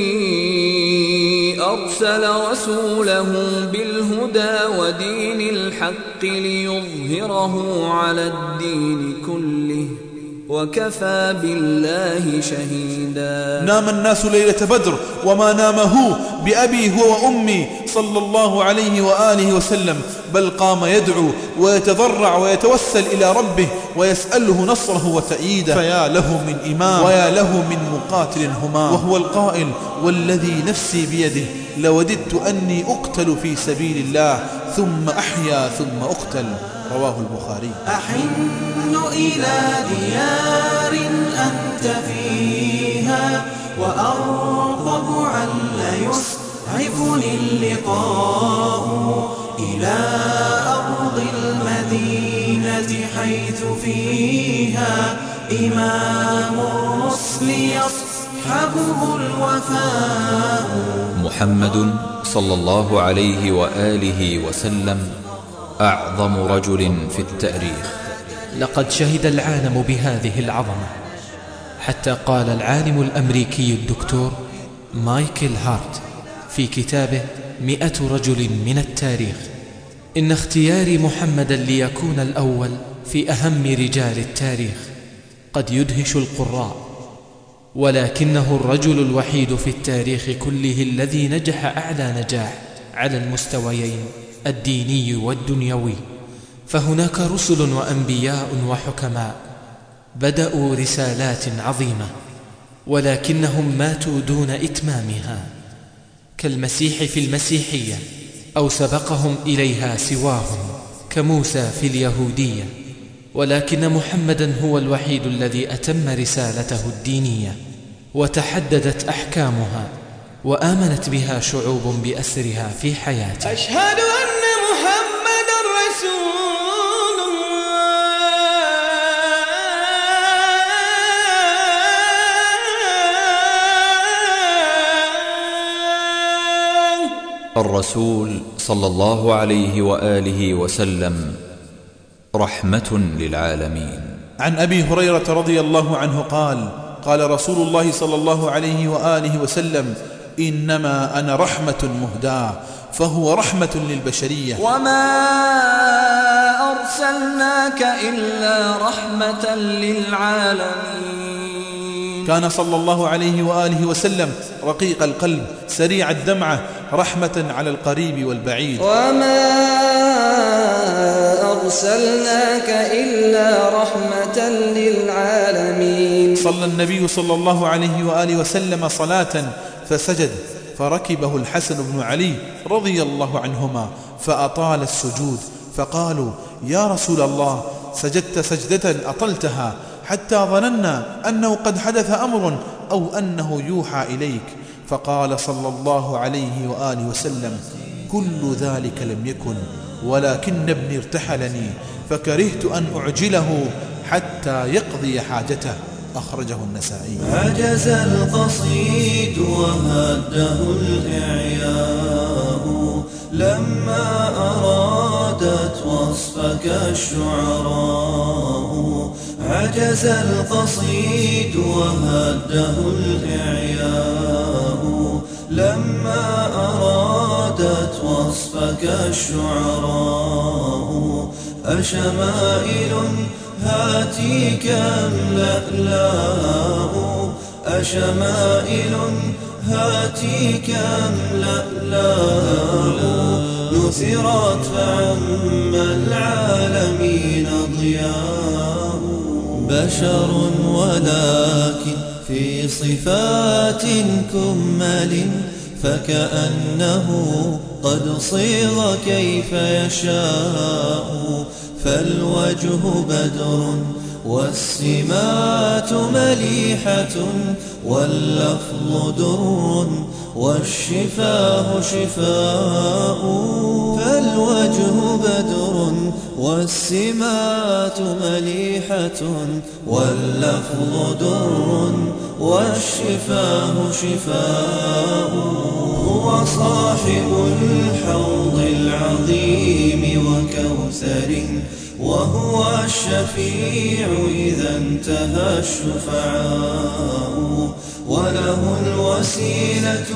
أرسل رسوله بالهدى ودين الحق ليظهره على الدين كله وكفى بالله شهيدا. نام الناس ليلة بدر وما نام هو بأبي هو وأمي صلى الله عليه وآله وسلم بل قام يدعو ويتضرع ويتوسل إلى ربه ويسأله نصره وتأييده. فيا له من إمام ويا له من مقاتل هما وهو القائل والذي نفسي بيده لوددت أني أقتل في سبيل الله ثم أحيا ثم أقتل. رواه البخاري. أحن إلى ديار أنت فيها وأرقب عل يسعفني اللقاء إلى أرض المدينة حيث فيها إمام الرسل يصحبه الوفاء. محمد صلى الله عليه وآله وسلم أعظم رجل في التاريخ. لقد شهد العالم بهذه العظمة حتى قال العالم الأمريكي الدكتور مايكل هارت في كتابه مئة رجل من التاريخ إن اختياري محمدا ليكون الأول في أهم رجال التاريخ قد يدهش القراء ولكنه الرجل الوحيد في التاريخ كله الذي نجح أعلى نجاح على المستويين الديني والدنيوي. فهناك رسل وأنبياء وحكماء بدأوا رسالات عظيمة ولكنهم ماتوا دون إتمامها كالمسيح في المسيحية أو سبقهم إليها سواهم كموسى في اليهودية. ولكن محمدا هو الوحيد الذي أتم رسالته الدينية وتحددت أحكامها وآمنت بها شعوب بأسرها في حياته. أشهد أن محمد رسول الله. الرسول صلى الله عليه وآله وسلم رحمة للعالمين. عن أبي هريرة رضي الله عنه قال قال رسول الله صلى الله عليه وآله وسلم إنما أنا رحمة مهداة، فهو رحمة للبشرية. وما أرسلناك إلا رحمة للعالمين. كان صلى الله عليه وآله وسلم رقيق القلب سريع الدمعة، رحمة على القريب والبعيد. وما أرسلناك إلا رحمة للعالمين. صلى النبي صلى الله عليه وآله وسلم صلاة فسجد، فركبه الحسن بن علي رضي الله عنهما فأطال السجود، فقالوا: يا رسول الله، سجدت سجدة أطلتها حتى ظننا أنه قد حدث أمر أو أنه يوحى إليك. فقال صلى الله عليه وآله وسلم: كل ذلك لم يكن، ولكن ابني ارتحلني فكرهت أن أعجله حتى يقضي حاجته. أخرجه النسائي. عجز القصيد وهده الإعياء لما أرادت وصفك الشعراء. عجز القصيد وهده الإعياء لما أرادت وصفك الشعراء. أشمائل هاتيك ملألاء، أشمائل هاتيك ملألاء نثرت فعم العالمين ضياء. بشر ولكن في صفات كمل، فكأنه قد صيغ كيف يشاء. فالوجه بدر والسمات مليحة، واللفظ در والشفاه شفاء. فالوجه بدر والسمات مليحة، واللفظ در والشفاه شفاء. هو صاحب الحوض العظيم وكوثر، وهو الشفيع إذا انتهى الشفعاء. وله الوسيلة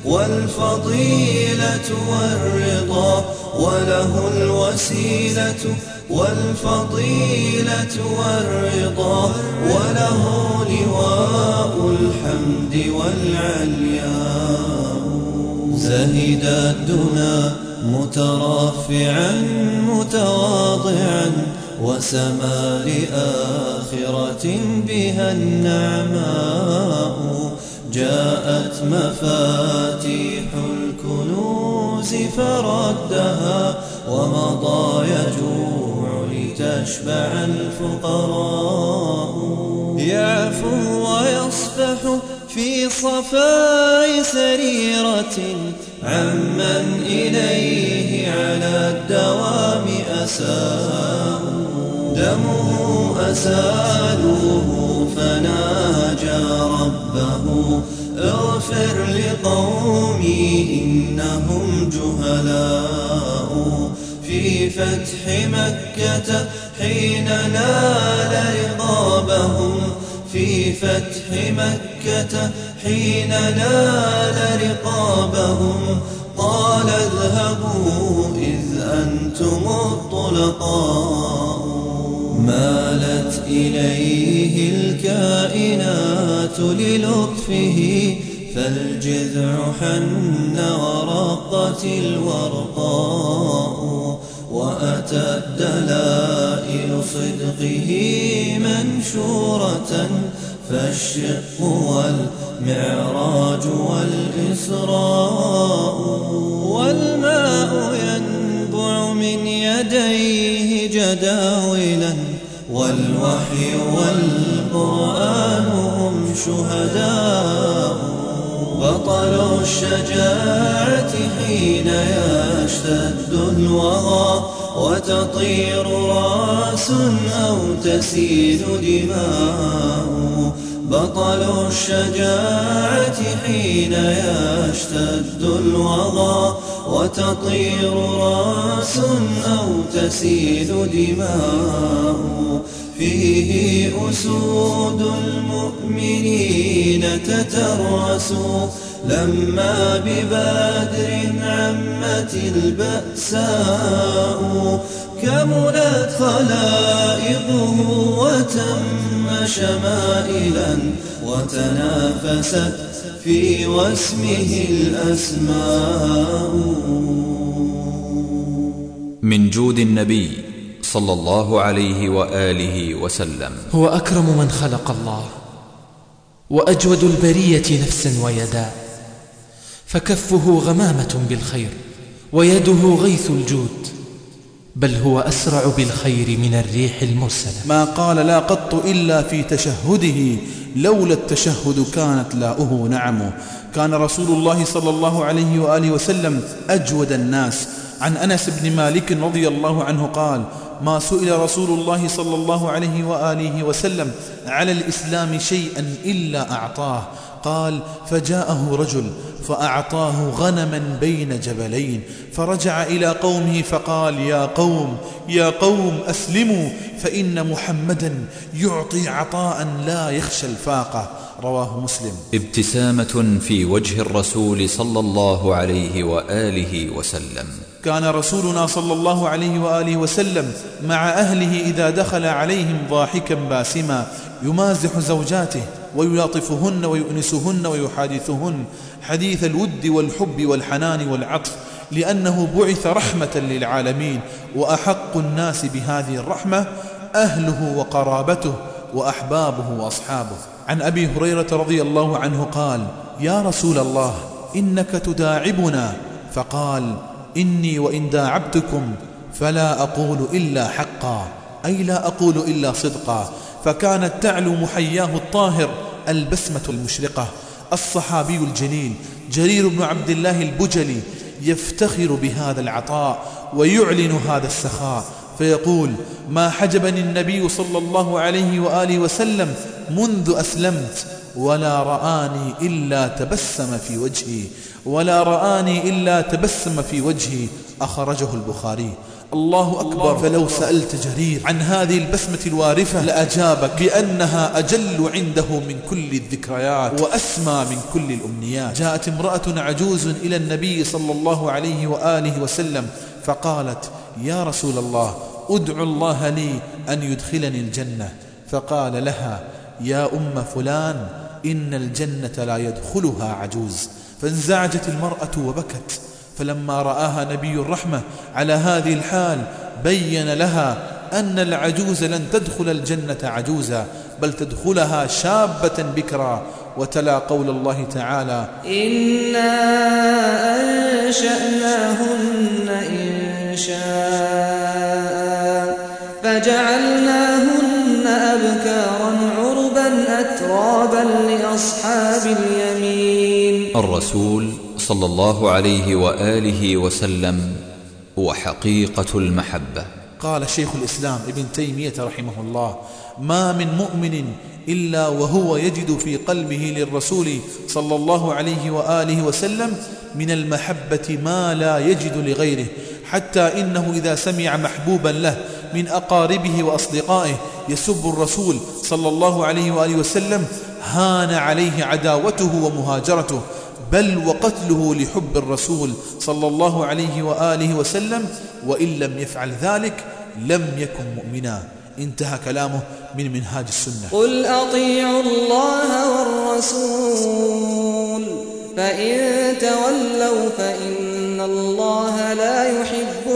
والفضيلة والرضا، وله الوسيلة والفضيلة والرضا، وله لواء الحمد والعلياء. زهد الدنا مترافعا متواضعا، وسما لآخرة بها النعماء. جاءت مفاتيح الكنوز فردها، ومضى يجوع لتشبع الفقراء. يعفو ويصفح في صفاء سريرة عمن إليه على الدوام أساء. دمه أسالوه فناجى ربه، اغفر لقومي إنهم جهلاء. في فتح مكة حين نال رقابهم، في فتح مكة حين نال رقابهم، قال اذهبوا إذ أنتم الطلقاء. مالت إليه الكائنات للطفه، فالجذع حن ورقت الورقاء. وأتت دلائل صدقه منشورة، فالشق والمعراج والإسراء. والماء ينبع من يديه جداولا، والوحي والقرآن هم شهداء. بطل الشجاعة حين يشتد الوغى، وتطير رأس أو تسيل دماء. بطل الشجاعة حين يشتد الوغى، وتطير رأس أو تسيل دماء. فيه أسود المؤمنين تترسوا لما ببدر عمت البأساء كملت خلائقه وتم شمائلا وتنافست في واسمه الأسماء. من جود النبي صلى الله عليه وآله وسلم: هو أكرم من خلق الله وأجود البرية نفسا ويدا، فكفه غمامة بالخير ويده غيث الجود، بل هو أسرع بالخير من الريح المرسلة. ما قال لا قط إلا في تشهده، لولا التشهد كانت لاؤه نعمه. كان رسول الله صلى الله عليه وآله وسلم أجود الناس. عن أنس بن مالك رضي الله عنه قال: ما سئل رسول الله صلى الله عليه وآله وسلم على الإسلام شيئا إلا أعطاه. قال: فجاءه رجل فأعطاه غنما بين جبلين، فرجع إلى قومه فقال: يا قوم يا قوم أسلموا، فإن محمدا يعطي عطاء لا يخشى الفاقة. رواه مسلم. ابتسامة في وجه الرسول صلى الله عليه وآله وسلم. كان رسولنا صلى الله عليه وآله وسلم مع أهله إذا دخل عليهم ضاحكا باسما، يمازح زوجاته ويلاطفهن ويؤنسهن ويحادثهن حديث الود والحب والحنان والعطف، لأنه بعث رحمة للعالمين، وأحق الناس بهذه الرحمة أهله وقرابته وأحبابه وأصحابه. عن أبي هريرة رضي الله عنه قال: يا رسول الله إنك تداعبنا، فقال: إني وإن داعبتكم فلا أقول إلا حقا، أي لا أقول إلا صدقا. فكانت تعلو محياه الطاهر البسمة المشرقة. الصحابي الجليل جرير بن عبد الله البجلي يفتخر بهذا العطاء ويعلن هذا السخاء، فيقول: ما حجبني النبي صلى الله عليه وآله وسلم منذ أسلمت، ولا رآني إلا تبسم في وجهي ولا رآني إلا تبسم في وجهي. أخرجه البخاري. الله أكبر. فلو سألت جرير عن هذه البسمة الوارفة لأجابك بأنها أجل عنده من كل الذكريات وأسمى من كل الأمنيات. جاءت امرأة عجوز إلى النبي صلى الله عليه وآله وسلم فقالت: يا رسول الله أدعو الله لي أن يدخلني الجنة. فقال لها: يا أم فلان إن الجنة لا يدخلها عجوز. فانزعجت المرأة وبكت. فلما رآها نبي الرحمة على هذه الحال بين لها أن العجوز لن تدخل الجنة عجوزا، بل تدخلها شابة بكرا، وتلا قول الله تعالى: إنا أنشأناهن إن شاء فجعلناهن أبكارا عربا أترابا لأصحاب اليمين. الرسول صلى الله عليه وآله وسلم وحقيقة المحبة. قال شيخ الإسلام ابن تيمية رحمه الله: ما من مؤمن إلا وهو يجد في قلبه للرسول صلى الله عليه وآله وسلم من المحبة ما لا يجد لغيره، حتى إنه إذا سمع محبوبا له من أقاربه وأصدقائه يسب الرسول صلى الله عليه وآله وسلم هان عليه عداوته ومهاجرته، بل وقتله لحب الرسول صلى الله عليه وآله وسلم، وإن لم يفعل ذلك لم يكن مؤمنا. انتهى كلامه من منهاج السنة. قل أطيعوا الله والرسول فإن تولوا فإن الله لا يحب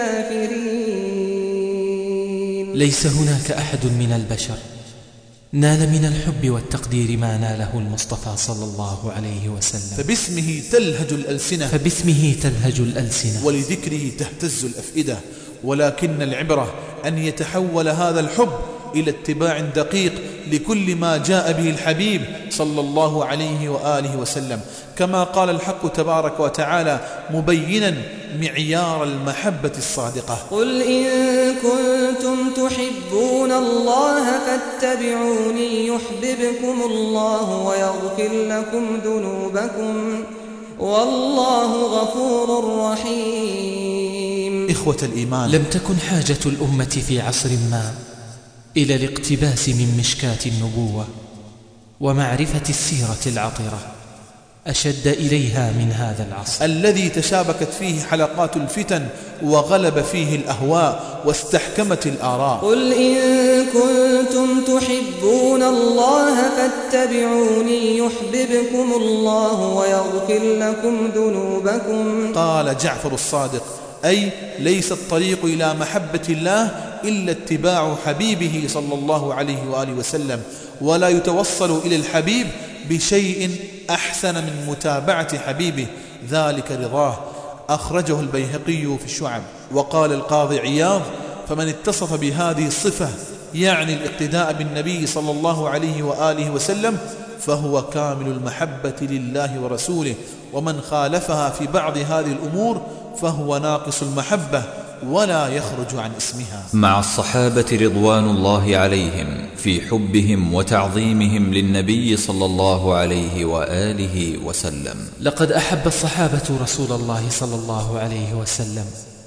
الكافرين. ليس هناك أحد من البشر نال من الحب والتقدير ما ناله المصطفى صلى الله عليه وسلم. فباسمه تلهج الألسنة فباسمه تلهج الألسنة ولذكره تهتز الأفئدة، ولكن العبرة أن يتحول هذا الحب إلى اتباع دقيق لكل ما جاء به الحبيب صلى الله عليه وآله وسلم، كما قال الحق تبارك وتعالى مبينا معيار المحبة الصادقة: قل إن كنتم تحبون الله فاتبعوني يحببكم الله ويغفر لكم ذنوبكم والله غفور رحيم. إخوة الإيمان، لم تكن حاجة الأمة في عصر ما إلى الاقتباس من مشكاة النبوة ومعرفة السيرة العطرة أشد إليها من هذا العصر الذي تشابكت فيه حلقات الفتن وغلب فيه الأهواء واستحكمت الآراء. قل إن كنتم تحبون الله فاتبعوني يحببكم الله ويغفر لكم ذنوبكم. قال جعفر الصادق: أي ليس الطريق إلى محبة الله إلا اتباع حبيبه صلى الله عليه وآله وسلم، ولا يتوصل إلى الحبيب بشيء أحسن من متابعة حبيبه، ذلك رضاه. أخرجه البيهقي في الشعب. وقال القاضي عياض: فمن اتصف بهذه الصفة يعني الاقتداء بالنبي صلى الله عليه وآله وسلم فهو كامل المحبة لله ورسوله، ومن خالفها في بعض هذه الأمور فهو ناقص المحبة ولا يخرج عن اسمها. مع الصحابة رضوان الله عليهم في حبهم وتعظيمهم للنبي صلى الله عليه وآله وسلم. لقد أحب الصحابة رسول الله صلى الله عليه وسلم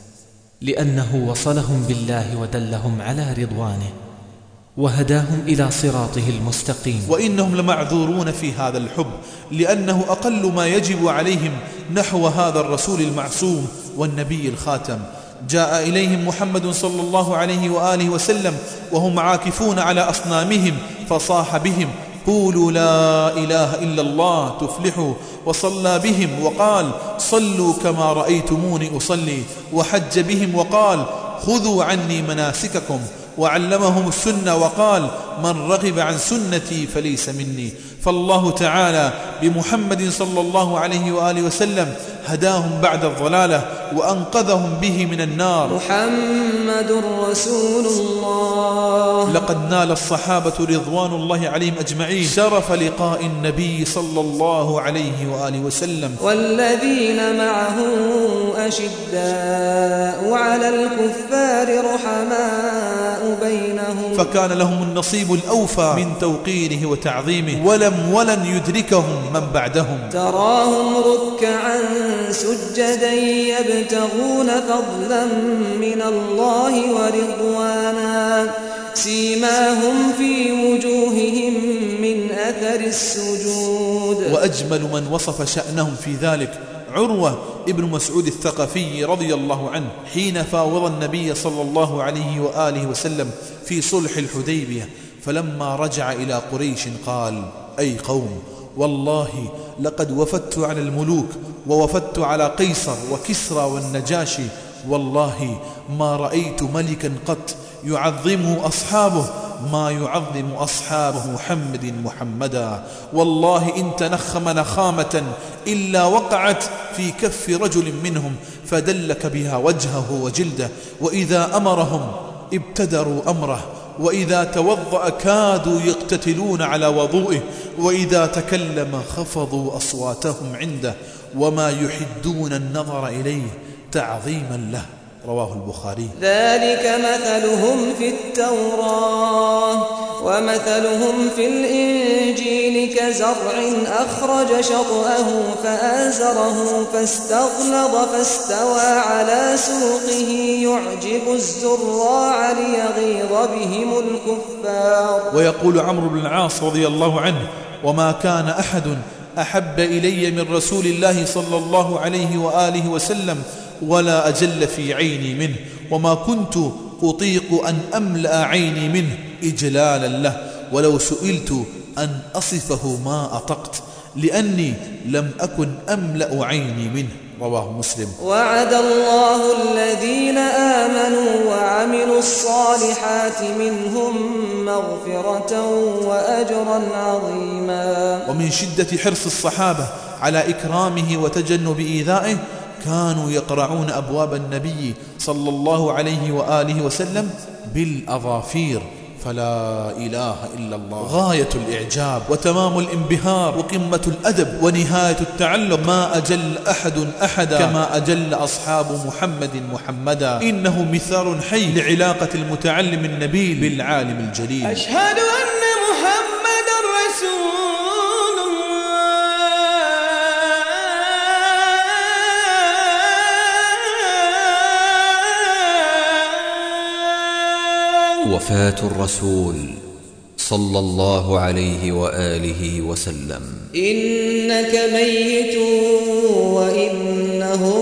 لأنه وصلهم بالله ودلهم على رضوانه وهداهم إلى صراطه المستقيم. وإنهم لمعذورون في هذا الحب، لأنه أقل ما يجب عليهم نحو هذا الرسول المعصوم والنبي الخاتم. جاء إليهم محمد صلى الله عليه وآله وسلم وهم عاكفون على أصنامهم فصاح بهم: قولوا لا إله إلا الله تفلحوا. وصلى بهم وقال: صلوا كما رأيتموني أصلي. وحج بهم وقال: خذوا عني مناسككم. وعلمهم السنة وقال: من رغب عن سنتي فليس مني. فالله تعالى بمحمد صلى الله عليه وآله وسلم هداهم بعد الضلالة وأنقذهم به من النار. محمد رسول الله. لقد نال الصحابة رضوان الله عليهم أجمعين شرف لقاء النبي صلى الله عليه وآله وسلم. والذين معه أشداء على الكفار رحماء بينهم. فكان لهم النصيب الأوفى من توقيره وتعظيمه، ولم ولن يدركهم من بعدهم. تراهم ركعا سجدا يبتغون فضلا من الله ورضوانا سيماهم في وجوههم من أثر السجود. وأجمل من وصف شأنهم في ذلك عروة ابن مسعود الثقفي رضي الله عنه حين فاوض النبي صلى الله عليه وآله وسلم في صلح الحديبية، فلما رجع إلى قريش قال: أي قوم، والله لقد وفدت على الملوك ووفدت على قيصر وكسرى والنجاشي، والله ما رأيت ملكا قط يعظمه أصحابه ما يعظم أصحاب محمد محمدا. والله إن تنخم نخامة إلا وقعت في كف رجل منهم فدلك بها وجهه وجلده، وإذا أمرهم ابتدروا أمره، وإذا توضأ كادوا يقتتلون على وضوئه، وإذا تكلم خفضوا أصواتهم عنده، وما يحدون النظر إليه تعظيما له. رواه البخاري. ذلك مثلهم في التوراة ومثلهم في الإنجيل كزرع أخرج شطأه فآزره فاستغلظ فاستوى على سوقه يعجب الزراع ليغيظ بهم الكفار. ويقول عمرو بن العاص رضي الله عنه: وما كان أحد أحب إلي من رسول الله صلى الله عليه وآله وسلم ولا أجل في عيني منه، وما كنت أطيق أن أملأ عيني منه إجلالا له، ولو سئلت أن أصفه ما أطقت، لأني لم أكن أملأ عيني منه. رواه مسلم. وعد الله الذين آمنوا وعملوا الصالحات منهم مغفرة وأجرا عظيما. ومن شدة حرص الصحابة على إكرامه وتجنب إيذائه كانوا يقرعون أبواب النبي صلى الله عليه وآله وسلم بالأظافير، فلا إله إلا الله غاية الإعجاب وتمام الانبهار وقمة الأدب ونهاية التعلق. ما أجل أحد أحدا كما أجل أصحاب محمد محمدا، إنه مثال حي لعلاقة المتعلم النبيل بالعالم الجليل. أشهد أن محمد رسول وفاة الرسول صلى الله عليه وآله وسلم. إنك ميت وإنهم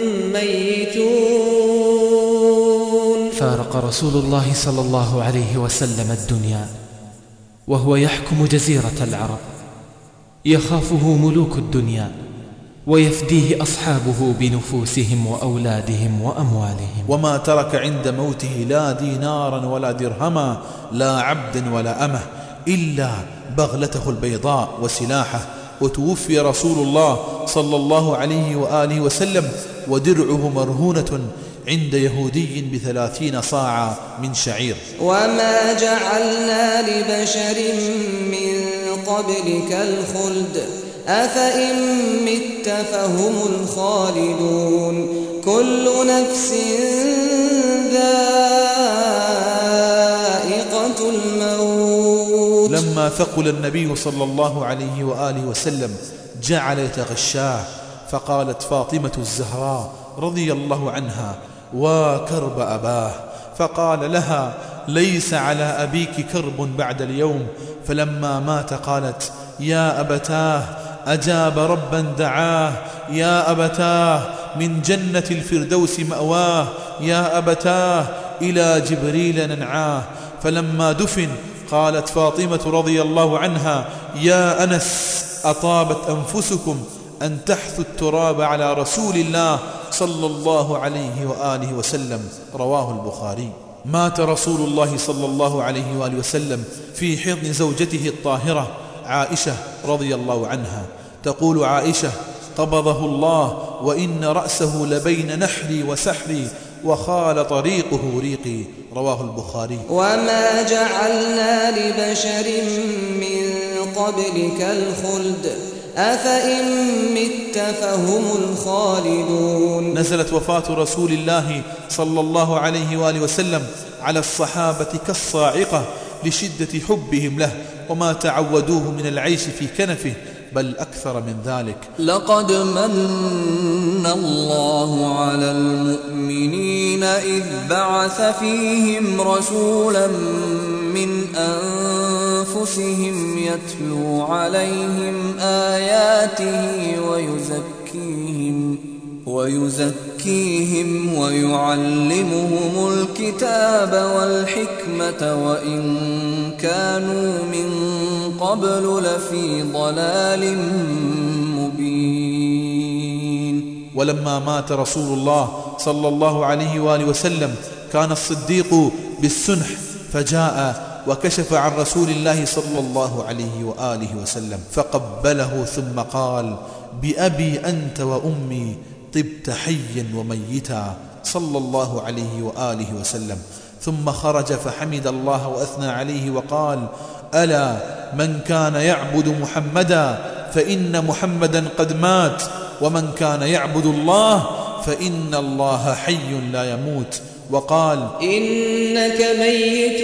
ميتون. فارق رسول الله صلى الله عليه وسلم الدنيا وهو يحكم جزيرة العرب، يخافه ملوك الدنيا ويفديه أصحابه بنفوسهم وأولادهم وأموالهم. وما ترك عند موته لا دينارا ولا درهما، لا عبدا ولا أمه، إلا بغلته البيضاء وسلاحه. وتوفي رسول الله صلى الله عليه وآله وسلم ودرعه مرهونة عند يهودي بثلاثين صاعا من شعير. وما جعلنا لبشر من قبلك الخلد أفإن مت فهم الخالدون كل نفس ذائقة الموت. لما ثقل النبي صلى الله عليه وآله وسلم جعل يتغشاه، فقالت فاطمة الزهراء رضي الله عنها: وكرب أباه. فقال لها: ليس على أبيك كرب بعد اليوم. فلما مات قالت: يا أبتاه، أجاب ربا دعاه، يا أبتاه من جنة الفردوس مأواه، يا أبتاه إلى جبريل ننعاه. فلما دفن قالت فاطمة رضي الله عنها: يا أنس، أطابت أنفسكم أن تحثوا التراب على رسول الله صلى الله عليه وآله وسلم. رواه البخاري. مات رسول الله صلى الله عليه وآله وسلم في حضن زوجته الطاهرة عائشة رضي الله عنها. تقول عائشة: قبضه الله وإن رأسه لبين نحري وسحري وخال طريقه ريقي. رواه البخاري. وما جعلنا لبشر من قبلك الخلد أفإن مت فهم الخالدون. نزلت وفاة رسول الله صلى الله عليه وآله وسلم على الصحابة كالصاعقة لشدة حبهم له وما تعودوه من العيش في كنفه، بل أكثر من ذلك. لقد من الله على المؤمنين إذ بعث فيهم رسولا من أنفسهم يتلو عليهم آياته ويزكيهم ويزكيهم ويعلمهم الكتاب والحكمة وإن كانوا من قبل لفي ضلال مبين. ولما مات رسول الله صلى الله عليه وآله وسلم كان الصديق بالسنح، فجاء وكشف عن رسول الله صلى الله عليه وآله وسلم فقبله ثم قال: بأبي أنت وأمي طبت حيا وميتا، صلى الله عليه وآله وسلم. ثم خرج فحمد الله وأثنى عليه وقال: ألا من كان يعبد محمدا فإن محمدا قد مات، ومن كان يعبد الله فإن الله حي لا يموت. وقال: إنك ميت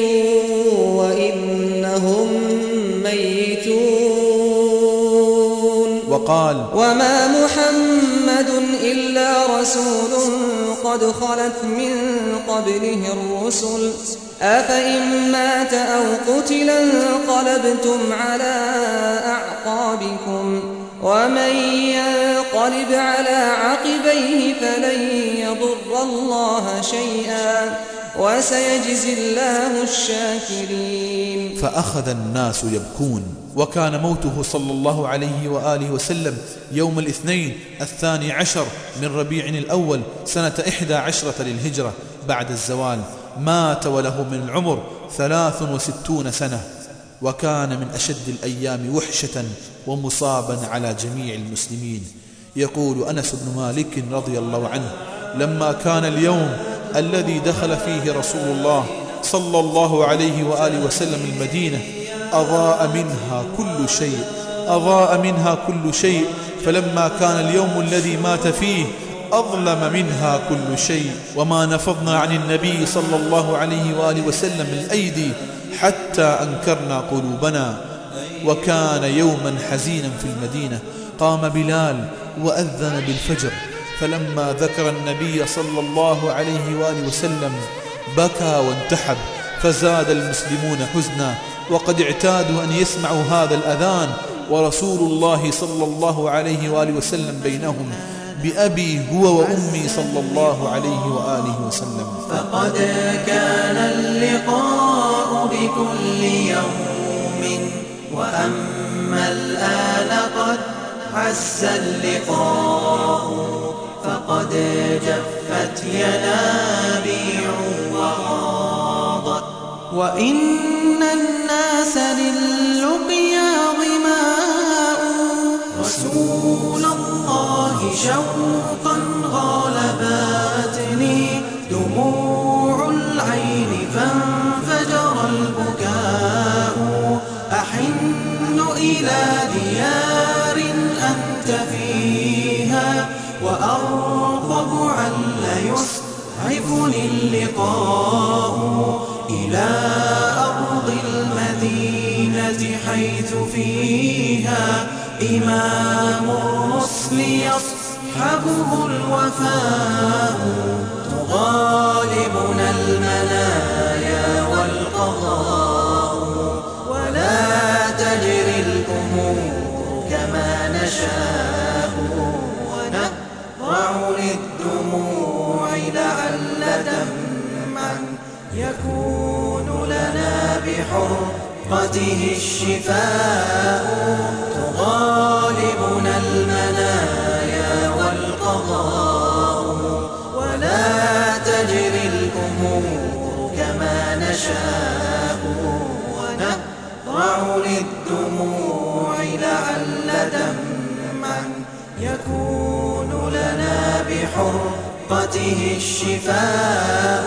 وإنهم ميتون. وقال: وما محمد إلا رسول قد خلت من قبله الرسل أفإن مات أو قتل انقلبتم على أعقابكم ومن ينقلب على عقبيه فلن يضر الله شيئا وسيجزي الله الشاكرين. فأخذ الناس يبكون. وكان موته صلى الله عليه وآله وسلم يوم الاثنين الثاني عشر من ربيع الأول سنة إحدى عشرة للهجرة بعد الزوال. مات وله من العمر ثلاث وستون سنة، وكان من أشد الأيام وحشة ومصابا على جميع المسلمين. يقول أنس بن مالك رضي الله عنه: لما كان اليوم الذي دخل فيه رسول الله صلى الله عليه وآله وسلم المدينة أضاء منها كل شيء أضاء منها كل شيء فلما كان اليوم الذي مات فيه أظلم منها كل شيء. وما نفضنا عن النبي صلى الله عليه وآله وسلم الأيدي حتى أنكرنا قلوبنا. وكان يوما حزينا في المدينة. قام بلال وأذن بالفجر، فلما ذكر النبي صلى الله عليه وآله وسلم بكى وانتحب، فزاد المسلمون حزنا، وقد اعتادوا أن يسمعوا هذا الأذان ورسول الله صلى الله عليه وآله وسلم بينهم بأبي هو وأمي صلى الله عليه وآله وسلم. فقد كان اللقاء بكل يوم، وأما الآن قد عز اللقاء، فقد جفت ينابيع وغاضت، وإن الناس للقيا ظماء. رسول الله شوقا غالبتني دموع العين فانفجر البكاء. أحن إلى ديار أنت فيها، وأرغب عل يسعفني اللقاء إلى أرض المدينة حيث فيها إمام الرسل يصحبه الوفاء. تغالبنا المنايا والقضاء، ولا تجري الأمور كما نشاء، ونهرع للدموع لعل دمعا يكون لنا بحرقته الشفاء. تغالبنا المنايا والقضاء، ولا تجري الأمور كما نشاء، ونهرع للدموع لعل دمعا يكون لنا بحرقته الشفاء.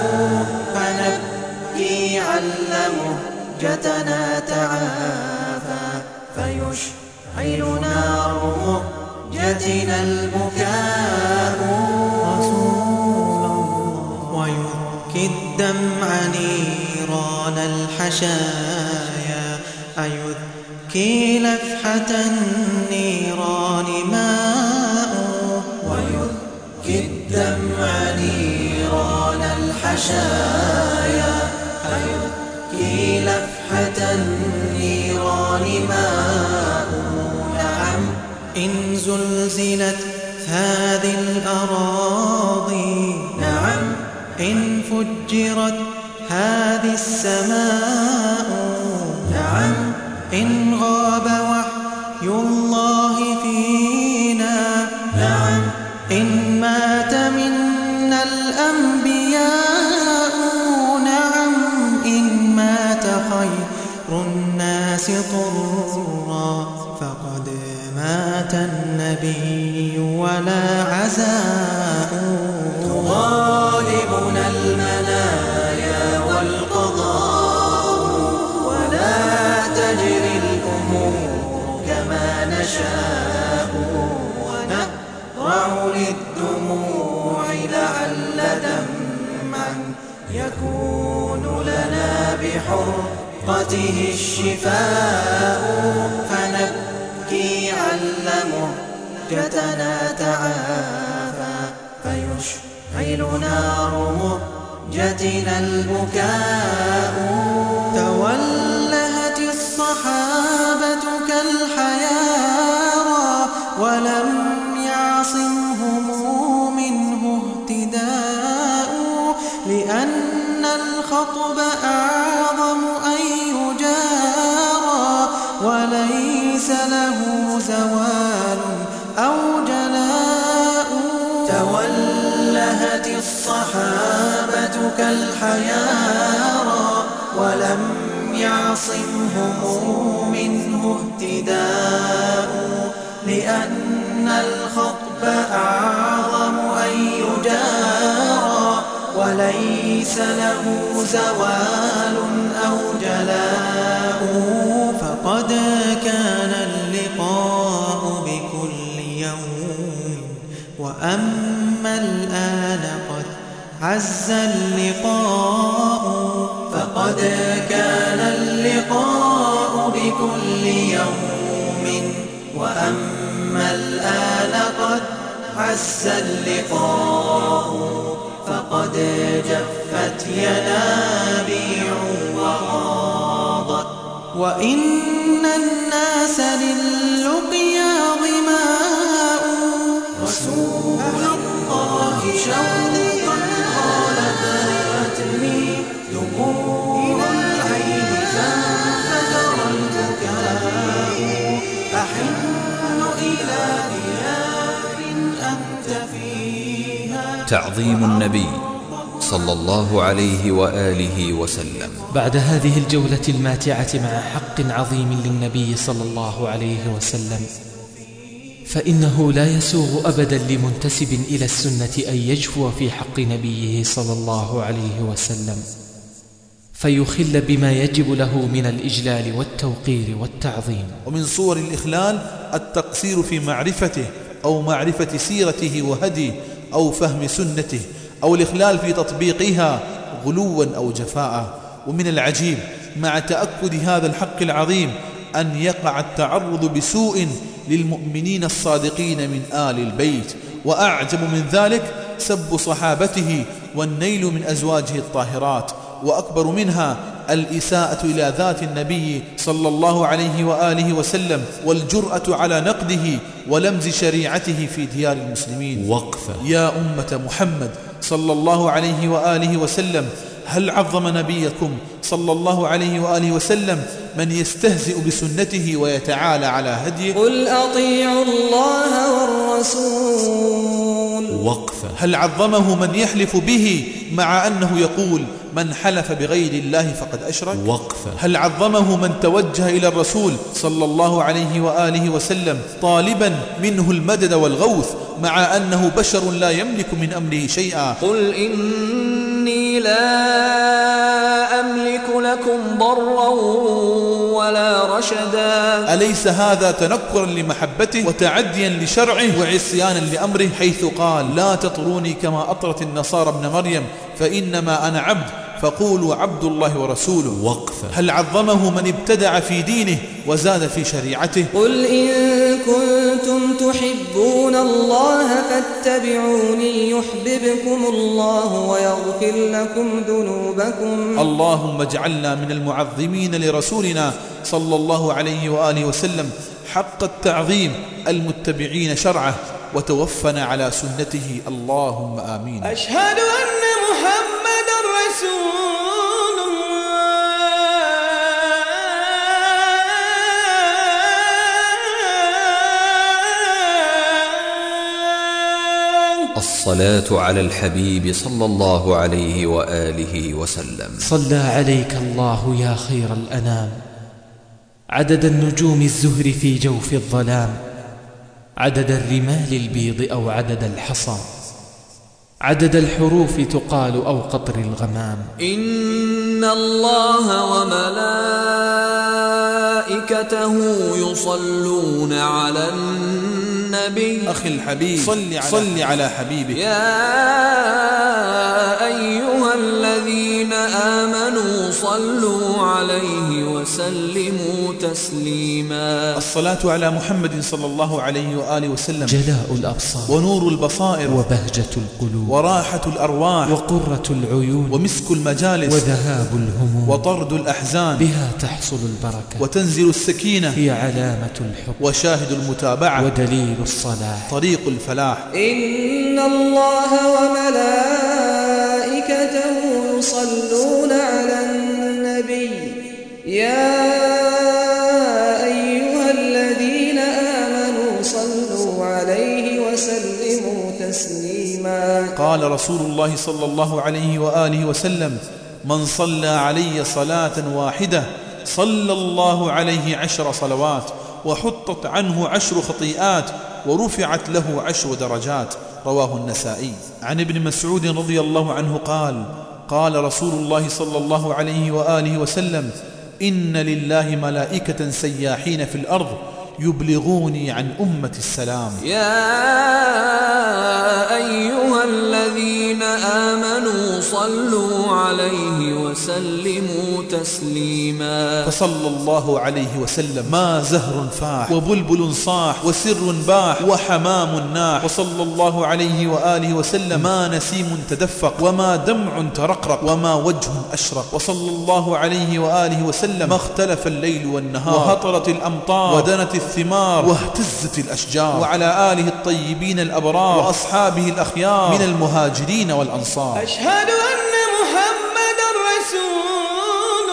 فنبكي عل مهجتنا تعافى، فيشعل نار مهجتنا البكاء. رسول الله ويبكي الدمع نيران الحشايا، أيذكي لفحة النيران ماء. ويذكي الدمع نيران الحشايا، أيذكي لفحة النيران ماء. نعم إن زلزلت هذه الأراضي، نعم إن فجرت هذه السماء، نعم إن غاب وحي الله فينا، نعم إن مات منا الأنبياء، نعم إن مات خير الناس طرا، فقد مات النبي ولا عزاء. تغالبنا المنايا والقضاء، ولا تجري الأمور كما نشاء، ونهرع للدموع لعل دمعا يكون لنا بحرقته الشفاء. فنبكي عل مهجتنا تعافى، فيشعل نار مهجتنا البكاء. تولهت الصحابة كالحيارى، ولم يعصمهم منه اهتداء، لأن الخطب أعظم أن يجارى، وليس له زوال أو جلاء. تولهت الصحابة كالحيارى، ولم يعصمهم منه اهتداء، لأن الخطب أعظم أن يجارى، وليس له زوال أو جلاء. فقد كان اللقاء بكل يوم، وأما الآن قد عز اللقاء. فقد كان اللقاء بكل يوم، وأما الآن قد عز اللقاء. فقد جفت ينابيع وإن الناس للقيا ظماء رسول الله شوقا غلبتني دموع العين فانفجر البكاء أحن إلى ديار أنت فيها. تعظيم النبي صلى الله عليه وآله وسلم. بعد هذه الجولة الماتعة مع حق عظيم للنبي صلى الله عليه وسلم، فإنه لا يسوغ أبدا لمنتسب إلى السنة أن يجفو في حق نبيه صلى الله عليه وسلم فيخل بما يجب له من الإجلال والتوقير والتعظيم. ومن صور الإخلال التقصير في معرفته أو معرفة سيرته وهديه أو فهم سنته، أو الإخلال في تطبيقها غلوا أو جفاء. ومن العجيب مع تأكد هذا الحق العظيم أن يقع التعرض بسوء للمؤمنين الصادقين من آل البيت، وأعجب من ذلك سب صحابته والنيل من أزواجه الطاهرات، وأكبر منها الإساءة إلى ذات النبي صلى الله عليه وآله وسلم والجرأة على نقده ولمز شريعته في ديار المسلمين. وقفة. يا أمة محمد صلى الله عليه وآله وسلم، هل عظم نبيكم صلى الله عليه وآله وسلم من يستهزئ بسنته ويتعالى على هديه؟ قل أطيعوا الله والرسول. وقفة. هل عظمه من يحلف به مع أنه يقول من حلف بغير الله فقد أشرك؟ وقفة. هل عظمه من توجه إلى الرسول صلى الله عليه وآله وسلم طالبا منه المدد والغوث مع أنه بشر لا يملك من أمره شيئا؟ قل إني لا أملك لكم ضرا ولا رشدا. أليس هذا تنكرا لمحبته وتعديا لشرعه وعصيانا لأمره، حيث قال لا تطروني كما أطرت النصارى ابن مريم فإنما أنا عبد فقولوا عبد الله ورسوله؟ وقفة. هل عظمه من ابتدع في دينه وزاد في شريعته؟ قل إن كنتم تحبون الله فاتبعوني يحببكم الله ويغفر لكم ذنوبكم. اللهم اجعلنا من المعظمين لرسولنا صلى الله عليه وآله وسلم حق التعظيم المتبعين شرعه، وتوفنا على سنته، اللهم آمين. أشهد أن محمد رسول الله. الصلاة على الحبيب صلى الله عليه وآله وسلم. صلى عليك الله يا خير الأنام عدد النجوم الزهر في جوف الظلام، عدد الرمال البيض أو عدد الحصى، عدد الحروف تقال أو قطر الغمام. إن الله وملائكته يصلون على النبي. أخي الحبيب صل على, صل على حبيبك. يا أيها الذين آمنوا صلوا عليه وسلموا تسليما. الصلاة على محمد صلى الله عليه وآله وسلم جلاء الأبصار ونور البصائر وبهجة القلوب وراحة الأرواح وقرة العيون ومسك المجالس وذهاب الهموم وطرد الأحزان. بها تحصل البركة وتنزل السكينة. هي علامة الحب وشاهد المتابعة ودليل الصلاح طريق الفلاح. إن الله وملائكته يصلون على النبي يا أيها الذين آمنوا صلوا عليه وسلموا تسليما. قال رسول الله صلى الله عليه وآله وسلم من صلى علي صلاة واحدة صلى الله عليه عشر صلوات وحطت عنه عشر خطيئات ورفعت له عشر درجات. رواه النسائي. عن ابن مسعود رضي الله عنه قال قال رسول الله صلى الله عليه وآله وسلم إن لله ملائكة سياحين في الأرض يبلغوني عن أمة السلام. يا أيها الذين آمنوا صلوا عليه وسلموا تسليما. فصلى الله عليه وسلم ما زهر فاح وبلبل صاح وسر باح وحمام ناح، وصلى الله عليه وآله وسلم ما نسيم تدفق وما دمع ترقرق وما وجه أشرق، وصلى الله عليه وآله وسلم ما اختلف الليل والنهار وهطلت الأمطار ودنت الثمار واهتزت الأشجار، وعلى آله الطيبين الأبرار وأصحابه الأخيار من المهاجرين والأنصار. أشهد أن محمد رسول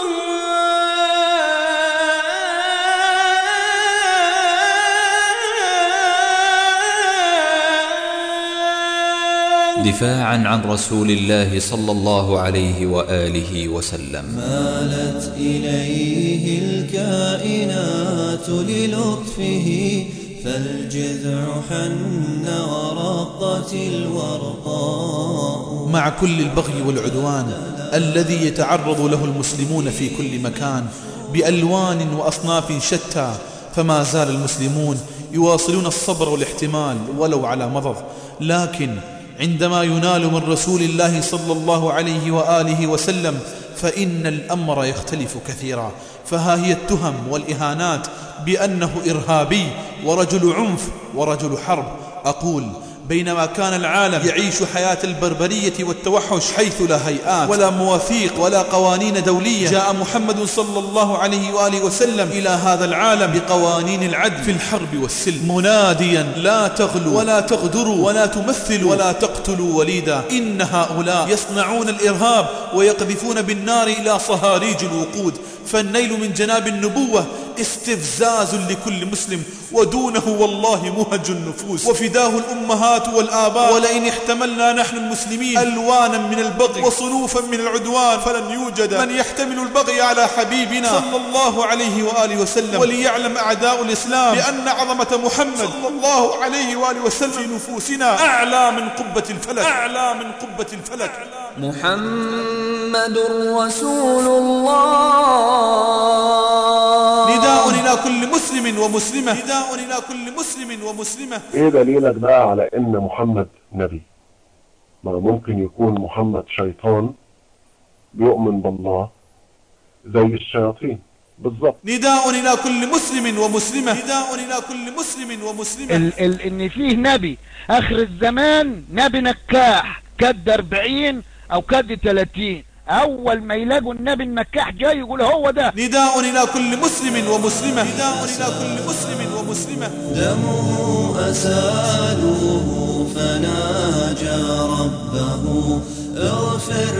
الله. دفاعا عن رسول الله صلى الله عليه وآله وسلم. مالت إليه الكائنات للطفه، فالجذع حن ورقت الورقاء. مع كل البغي والعدوان الذي يتعرض له المسلمون في كل مكان بألوان وأصناف شتى، فما زال المسلمون يواصلون الصبر والاحتمال ولو على مضض، لكن عندما ينال من رسول الله صلى الله عليه وآله وسلم فإن الأمر يختلف كثيرا. فها هي التهم والإهانات بأنه إرهابي ورجل عنف ورجل حرب. أقول بينما كان العالم يعيش حياة البربرية والتوحش حيث لا هيئات ولا مواثيق ولا قوانين دولية، جاء محمد صلى الله عليه وآله وسلم إلى هذا العالم بقوانين العدل في الحرب والسلم، مناديا لا تغلوا ولا تغدروا ولا تمثلوا ولا تقتلوا وليدا، إن هؤلاء يصنعون الإرهاب ويقذفون بالنار إلى صهاريج الوقود، فالنيل من جناب النبوة استفزاز لكل مسلم، ودونه والله مهج النفوس وفداه الأمهات والآباء. ولئن احتملنا نحن المسلمين ألوانا من البغي وصنوفا من العدوان فلن يوجد من يحتمل البغي على حبيبنا صلى الله عليه وآله وسلم. وليعلم أعداء الإسلام بأن عظمة محمد صلى الله عليه وآله وسلم في نفوسنا أعلى من قبة الفلك، أعلى من قبة الفلك. محمد رسول الله. نداء إلى كل مسلم ومسلمة، نداء إلى كل مسلم ومسلمة. ايه دليلك بقى على ان محمد نبي؟ ما ممكن يكون محمد شيطان بيؤمن بالله زي الشياطين بالضبط. نداء إلى كل مسلم ومسلمة، نداء إلى كل مسلم ومسلمة. ال ال ان فيه نبي اخر الزمان، نبي نكاح كد أربعين او كد ثلاثين، اول ما يلاقوا النبي النكاح جاي يقول هو ده. نداء الى كل مسلم ومسلمة، نداء الى كل مسلم ومسلمة. دمه أسالوه فناجى ربه، اغفر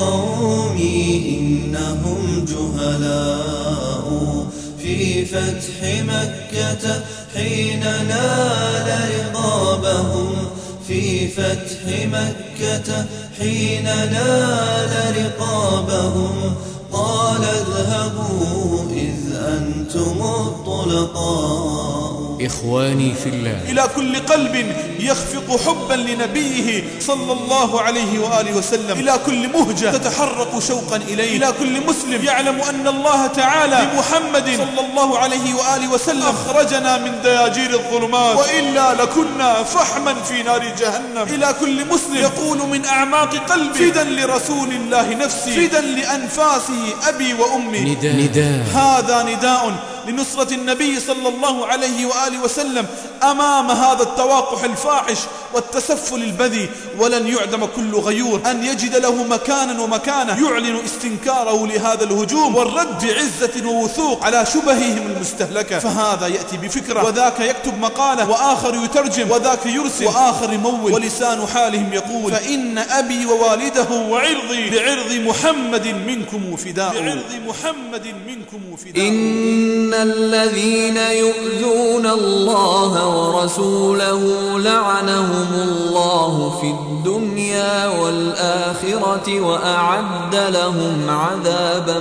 لقومي إنهم جهلاء. في فتح مكة حين نال رقابهم، في فتح مكة حين نال رقابهم، قال اذهبوا إذ أنتم الطلقاء. إخواني في الله، إلى كل قلب يخفق حبا لنبيه صلى الله عليه وآله وسلم، إلى كل مهجة تتحرك شوقا إليه، إلى كل مسلم يعلم أن الله تعالى بمحمد صلى الله عليه وآله وسلم أخرجنا من دياجير الظلمات، وإلا لكنا فحما في نار جهنم. إلى كل مسلم يقول من أعماق قلبه فدا لرسول الله نفسي، فدا لأنفاسه أبي وأمي. نداء, نداء هذا نداء لنصرة النبي صلى الله عليه وآله وسلم أمام هذا التواقح الفاحش والتسفل البذي. ولن يعدم كل غيور أن يجد له مكانا ومكانة يعلن استنكاره لهذا الهجوم والرد بعزة ووثوق على شبههم المستهلكة. فهذا يأتي بفكرة، وذاك يكتب مقالة، وآخر يترجم، وذاك يرسل، وآخر يمول، ولسان حالهم يقول فإن أبي ووالده وعرضي بعرض محمد منكم فداء، بعرض محمد منكم فداء. إن الذين يؤذون الله ورسوله لعنهم الله في الدنيا والآخرة وأعد لهم عذابا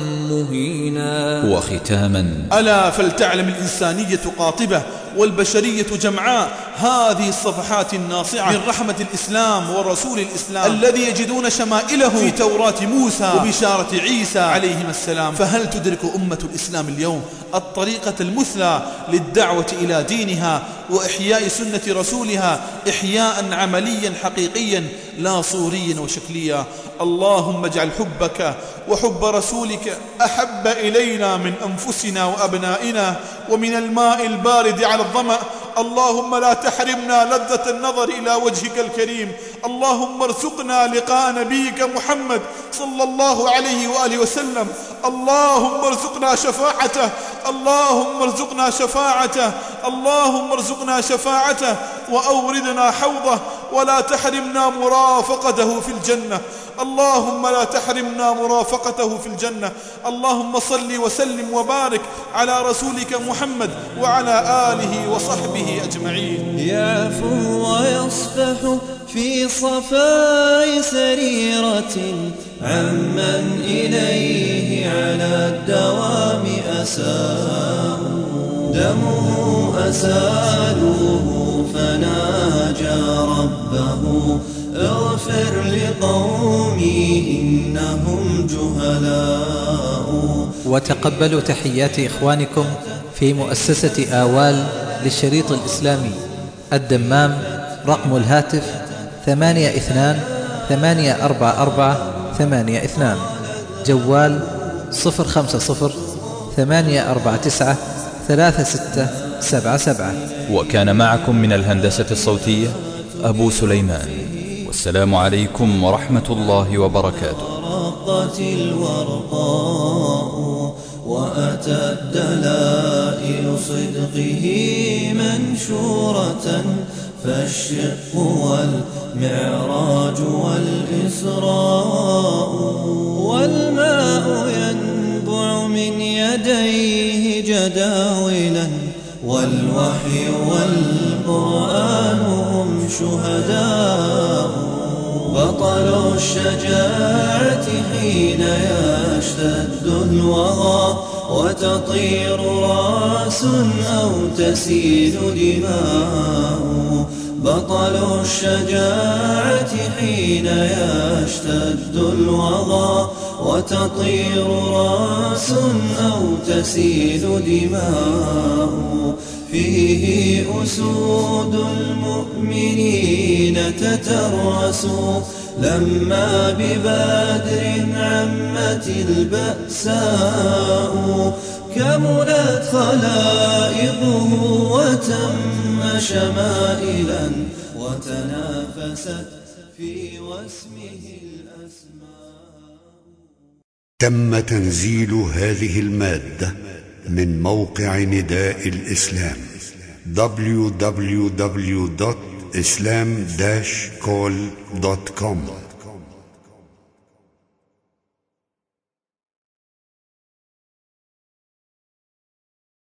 مهينا. وختاما، ألا فلتعلم الإنسانية قاطبة والبشرية جمعاء هذه الصفحات الناصعة من رحمة الإسلام ورسول الإسلام الذي يجدون شمائله في توراة موسى وبشارة عيسى عليهما السلام. فهل تدرك أمة الإسلام اليوم الطريقة المثلى للدعوة إلى دينها وإحياء سنة رسولها إحياء عمليا حقيقيا لا صوريا وشكليا؟ اللهم اجعل حبك وحب رسولك أحب إلينا من أنفسنا وأبنائنا ومن الماء البارد على الظمأ. اللهم لا تحرمنا لذة النظر إلى وجهك الكريم. اللهم ارزقنا لقاء نبيك محمد صلى الله عليه وآله وسلم. اللهم ارزقنا شفاعته، اللهم ارزقنا شفاعته، اللهم ارزقنا شفاعته وأوردنا حوضه، ولا تحرمنا مرافقته في الجنة. اللهم لا تحرمنا مرافقته في الجنة. اللهم صل وسلم وبارك على رسولك محمد وعلى آله وصحبه أجمعين. يعفو ويصفح في صفاء سريرة عمن إليه على الدوام أساء، دمه أسالوه فناجى ربه، اغفر لقومي إنهم جهلاء. وتقبلوا تحيات إخوانكم في مؤسسة آوال للشريط الإسلامي الدمام. رقم الهاتف ثمانية اثنان ثمانية أربعة أربعة ثمانية اثنان، جوال صفر خمسة صفر ثمانية أربعة تسعة ثلاثة ستة سبعة سبعة. وكان معكم من الهندسة الصوتية أبو سليمان، والسلام عليكم ورحمة الله وبركاته. رقت الورقاء وأتى الدلائل صدقه منشورة، فالشق والمعراج والإسراء، والماء ينبع من يديه جداولا، والوحي والقرآن هم شهداء. بطل الشجاعة حين يشتد الوغى، وتطير رأس أو تسيل دماء. بطل الشجاعة حين يشتد الوغى، وتطير رأس أو تسيل دماء. فيه أسود المؤمنين تترسوا، لما ببدر عمت البأساء. كملت خلائقه وتم شمائلا، وتنافست في واسمه الأسماء. تم تنزيل هذه المادة من موقع نداء الإسلام دبليو دبليو دبليو دوت إسلام داش كول دوت كوم.